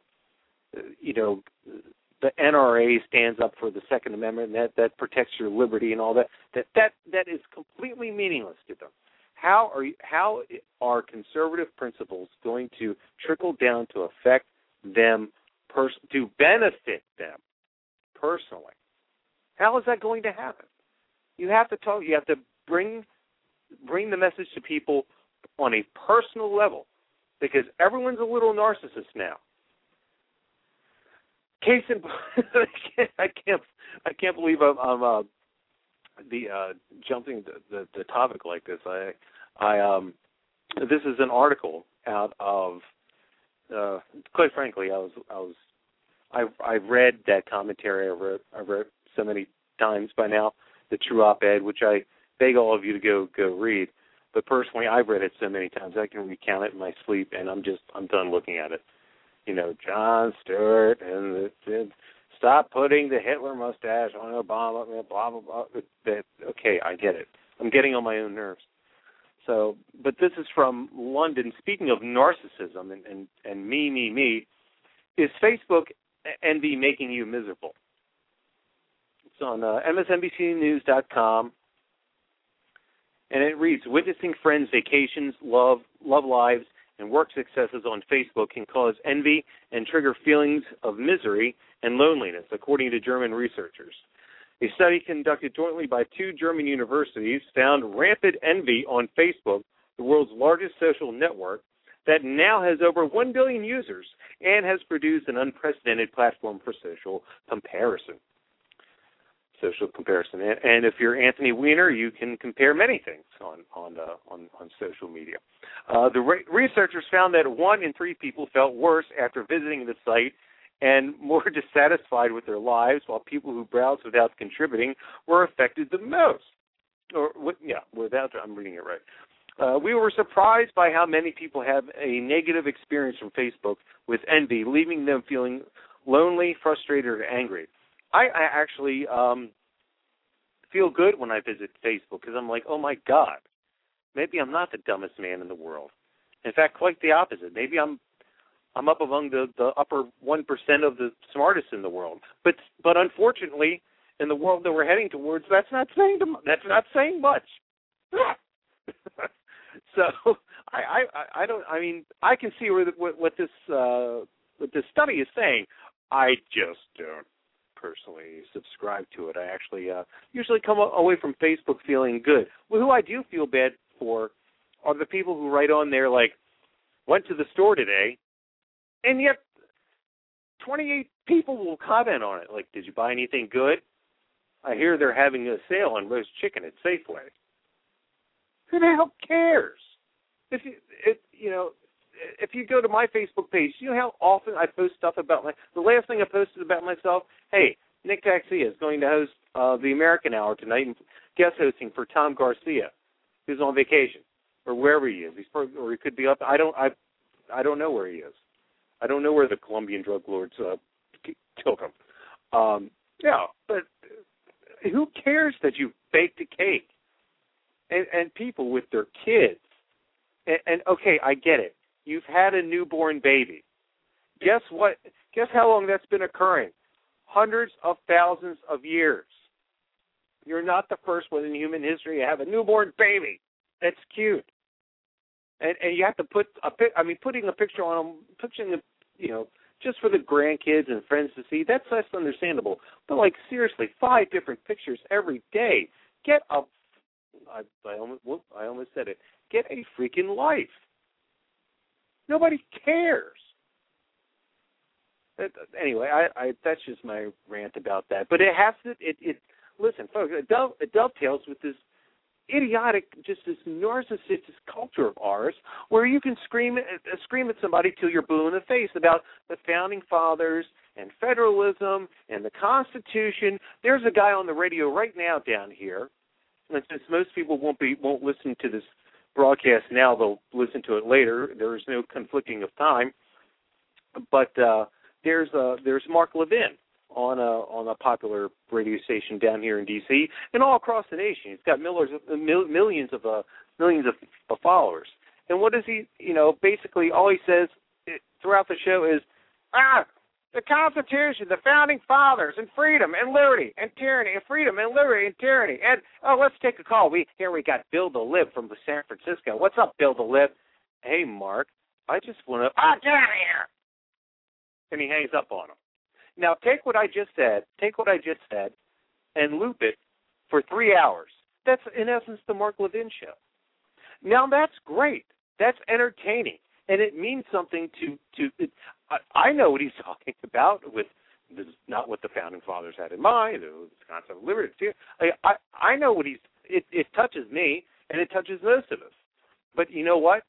the NRA stands up for the Second Amendment, and that protects your liberty and all that. That is completely meaningless to them. How are conservative principles going to trickle down to affect them, to benefit them personally? How is that going to happen? You have to talk. You have to bring the message to people on a personal level, because everyone's a little narcissist now. Case in I can't believe I'm jumping the topic like this. This is an article out of quite frankly, I've read that commentary. I've read so many times by now, the True Op-Ed, which I beg all of you to go read. But personally, I've read it so many times I can recount it in my sleep, and I'm done looking at it. Jon Stewart and stop putting the Hitler mustache on Obama, blah, blah, blah. Okay, I get it. I'm getting on my own nerves. So, but this is from London. Speaking of narcissism and me, is Facebook envy making you miserable? It's on MSNBCnews.com, and it reads, witnessing friends' vacations, love lives, and work successes on Facebook can cause envy and trigger feelings of misery and loneliness, according to German researchers. A study conducted jointly by 2 German universities found rampant envy on Facebook, the world's largest social network, that now has over 1 billion users and has produced an unprecedented platform for social comparison. And if you're Anthony Weiner, you can compare many things on social media. The researchers found that 1 in 3 people felt worse after visiting the site and more dissatisfied with their lives, while people who browsed without contributing were affected the most. I'm reading it right. We were surprised by how many people have a negative experience from Facebook with envy, leaving them feeling lonely, frustrated, or angry. I actually feel good when I visit Facebook because I'm like, oh, my God, maybe I'm not the dumbest man in the world. In fact, quite the opposite. Maybe I'm up among the upper 1% of the smartest in the world. But unfortunately, in the world that we're heading towards, that's not saying much. So I can see what this study is saying. I just don't personally subscribe to it. I actually usually come away from Facebook feeling good. Well, who I do feel bad for are the people who write on there like, went to the store today, and yet 28 people will comment on it. Like, did you buy anything good? I hear they're having a sale on roast chicken at Safeway. Who the hell cares? If you go to my Facebook page, you know how often I post stuff about the last thing I posted about myself? Hey, Nick Taxia is going to host the American Hour tonight and guest hosting for Tom Garcia, who's on vacation, or wherever he is. Or he could be up. I don't know where he is. I don't know where the Colombian drug lords killed him. But who cares that you baked a cake? And people with their kids. And okay, I get it. You've had a newborn baby. Guess what? Guess how long that's been occurring? Hundreds of thousands of years. You're not the first one in human history to have a newborn baby. That's cute. And you have to putting a picture on them, just for the grandkids and friends to see, that's understandable. But, seriously, 5 different pictures every day. I almost said it. Get a freaking life. Nobody cares. Anyway, that's just my rant about that. But it has to. Listen, folks. It dovetails with this idiotic, just this narcissistic culture of ours, where you can scream at somebody till you're blue in the face about the founding fathers and federalism and the Constitution. There's a guy on the radio right now down here, and since most people won't listen to this broadcast now, they'll listen to it later. There is no conflicting of time, but there's Mark Levin on a popular radio station down here in D.C. and all across the nation. He's got millions of followers. And what does he? Basically, all he says throughout the show is, the Constitution, the Founding Fathers, and freedom and liberty and tyranny, and freedom and liberty and tyranny. And, let's take a call. We got Bill the Lib from San Francisco. What's up, Bill the Lib? Hey, Mark, I just want to, get out of here. And he hangs up on him. Now, take what I just said, and loop it for 3 hours. That's, in essence, the Mark Levin Show. Now, that's great. That's entertaining. And it means something to I know what he's talking about with this is not what the Founding Fathers had in mind, the concept of liberty. I know what it touches me, and it touches most of us. But you know what?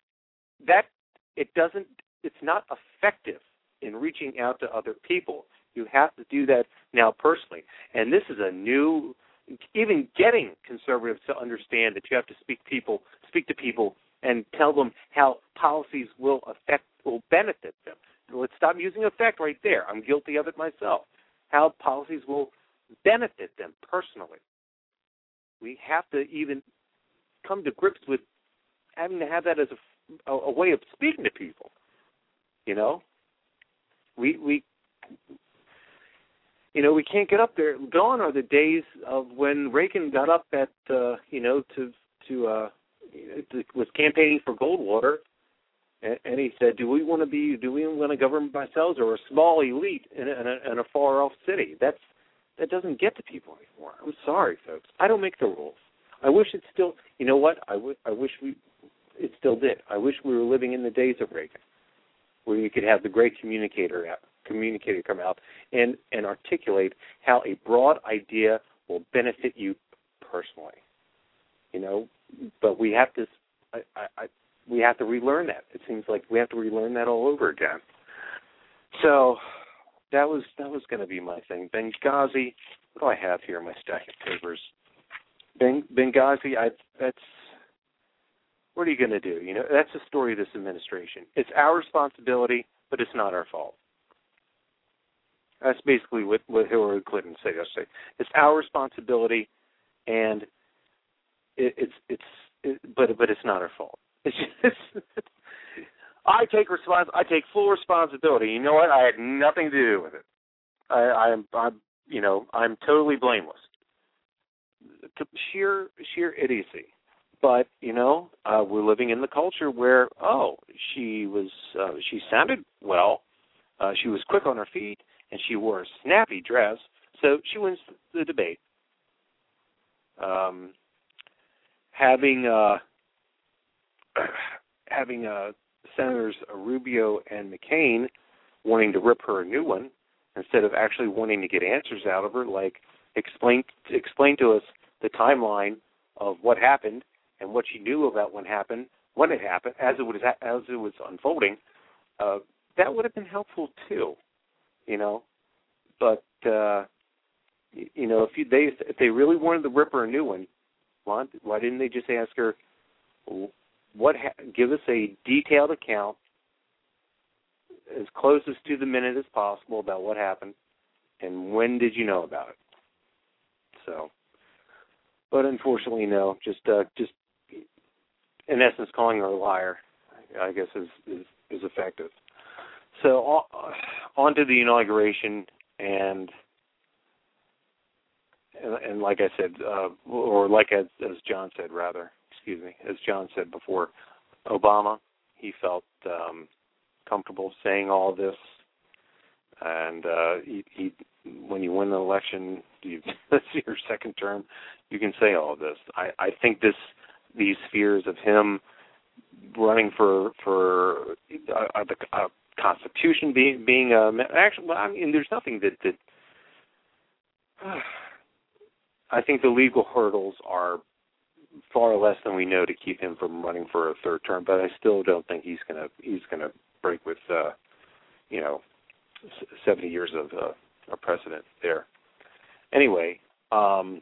It's not effective in reaching out to other people. You have to do that now personally. And this is a new, even getting conservatives to understand that you have to speak to people and tell them how policies will benefit them. Let's stop using effect right there. I'm guilty of it myself. How policies will benefit them personally. We have to even come to grips with having to have that as a way of speaking to people. You know, we can't get up there. Gone are the days of when Reagan got up at was campaigning for Goldwater, and he said, "Do we want to govern by ourselves or a small elite in a far off city?" That doesn't get to people anymore. I'm sorry, folks. I don't make the rules. I wish it still. You know what? I wish it still did. I wish we were living in the days of Reagan, where you could have the great communicator come out and articulate how a broad idea will benefit you personally. But we have to we have to relearn that. It seems like we have to relearn that all over again. So that was going to be my thing. Benghazi. What do I have here in my stack of papers? Benghazi. What are you going to do? That's the story of this administration. It's our responsibility, but it's not our fault. That's basically what Hillary Clinton said yesterday. It's our responsibility, and but it's not our fault. It's just, I take full responsibility. You know what? I had nothing to do with it. I'm totally blameless. Sheer idiocy. But we're living in the culture where she sounded well, she was quick on her feet, and she wore a snappy dress, so she wins the debate. Having Senators Rubio and McCain wanting to rip her a new one instead of actually wanting to get answers out of her, like explain to us the timeline of what happened and what she knew about when it happened, as it was unfolding. That would have been helpful too, But if they really wanted to rip her a new one, why didn't they just ask her, give us a detailed account as close as to the minute as possible about what happened, and when did you know about it? So, but unfortunately, no. Just in essence, calling her a liar, I guess, is effective. So on to the inauguration, and like I said, or like as John said, rather, as John said before, Obama, he felt comfortable saying all this, and he when you win an election, that's your second term, you can say all this. I think these fears of him running for the Constitution being actually, there's nothing that I think the legal hurdles are far less than we know to keep him from running for a third term, but I still don't think he's gonna break with 70 years of a precedent there. Anyway, I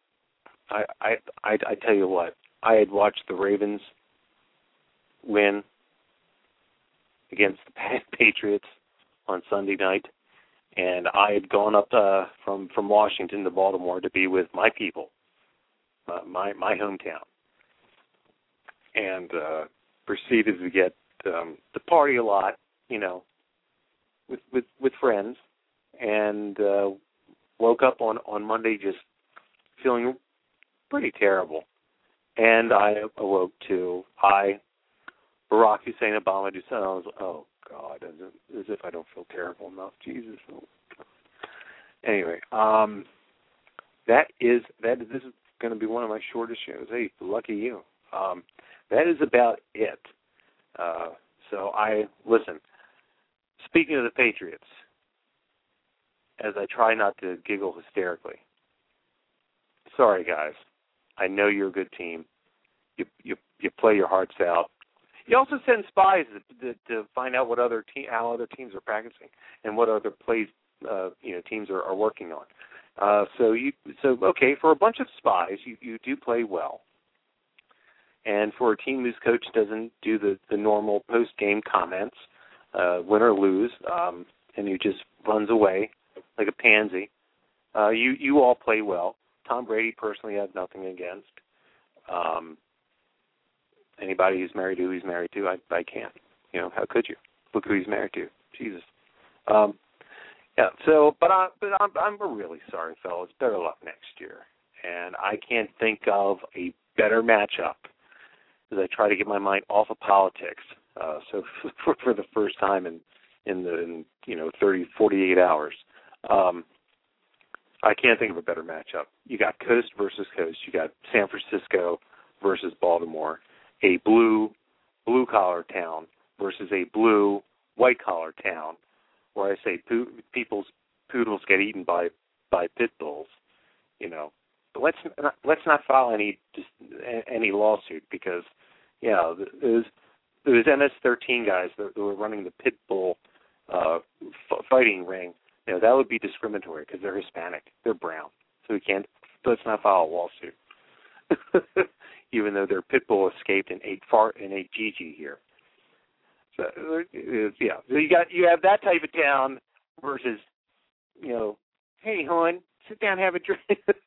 tell you what, I had watched the Ravens win against the Patriots on Sunday night, and I had gone up from Washington to Baltimore to be with my people, my hometown, and proceeded to get to party a lot with friends, and woke up on Monday just feeling pretty terrible. And I awoke to Barack Hussein Obama do something. I was like, oh God, as if I don't feel terrible enough. Jesus. Anyway, this is going to be one of my shortest shows. Hey, lucky you. That is about it. So listen. Speaking of the Patriots, as I try not to giggle hysterically, sorry guys, I know you're a good team. You play your hearts out. You also send spies to find out what how other teams are practicing and what other plays teams are working on. So okay, for a bunch of spies, you do play well. And for a team whose coach doesn't do the normal post-game comments, win or lose, and he just runs away like a pansy, you all play well. Tom Brady, personally, I have nothing against. Anybody who's married to who he's married to, I can't. How could you? Look who he's married to. Jesus. Yeah. So, but I'm really sorry, fellas. Better luck next year. And I can't think of a better matchup as I try to get my mind off of politics. So for the first time in 30, 48 hours, I can't think of a better matchup. You got coast versus coast. You got San Francisco versus Baltimore, a blue collar town versus a blue white collar town, where I say people's poodles get eaten by pit bulls. But let's not file any lawsuit because it was MS-13 guys that were running the pit bull fighting ring. That would be discriminatory because they're Hispanic, they're brown, so let's not file a lawsuit. Even though their pit bull escaped and ate Gigi here. So you have that type of town versus hey hon, sit down, have a drink.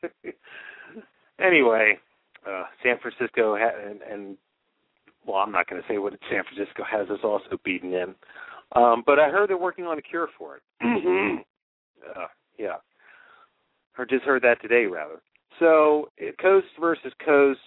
Anyway, San Francisco well, I'm not going to say what San Francisco has us also beaten in, but I heard they're working on a cure for it. Yeah, just heard that today rather. So coast versus coast.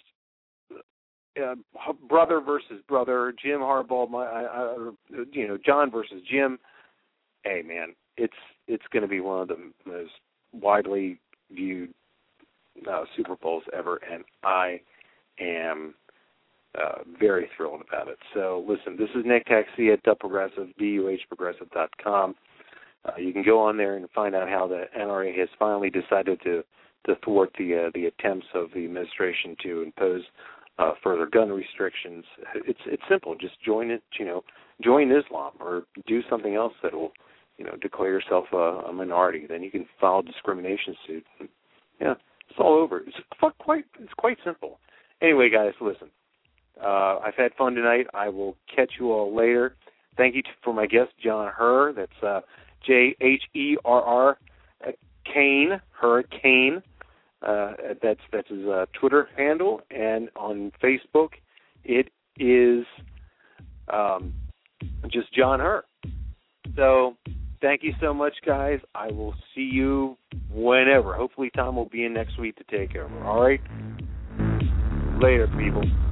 Brother versus brother, Jim Harbaugh, John versus Jim. Hey man, it's going to be one of the most widely viewed Super Bowls ever, and I am very thrilled about it. So listen, this is Nick Taxi at DuhProgressive.com. You can go on there and find out how the NRA has finally decided to thwart the attempts of the administration to impose further gun restrictions. It's simple. Just join Islam or do something else that will, declare yourself a minority. Then you can file a discrimination suit. Yeah, it's all over. It's quite simple. Anyway, guys, listen. I've had fun tonight. I will catch you all later. Thank you for my guest, John Herr. That's JHERR Kane, Hurricane. That's his Twitter handle, and on Facebook it is just John Herr. So thank you so much, guys. I will see you whenever. Hopefully Tom will be in next week to take over. All right? Later, people.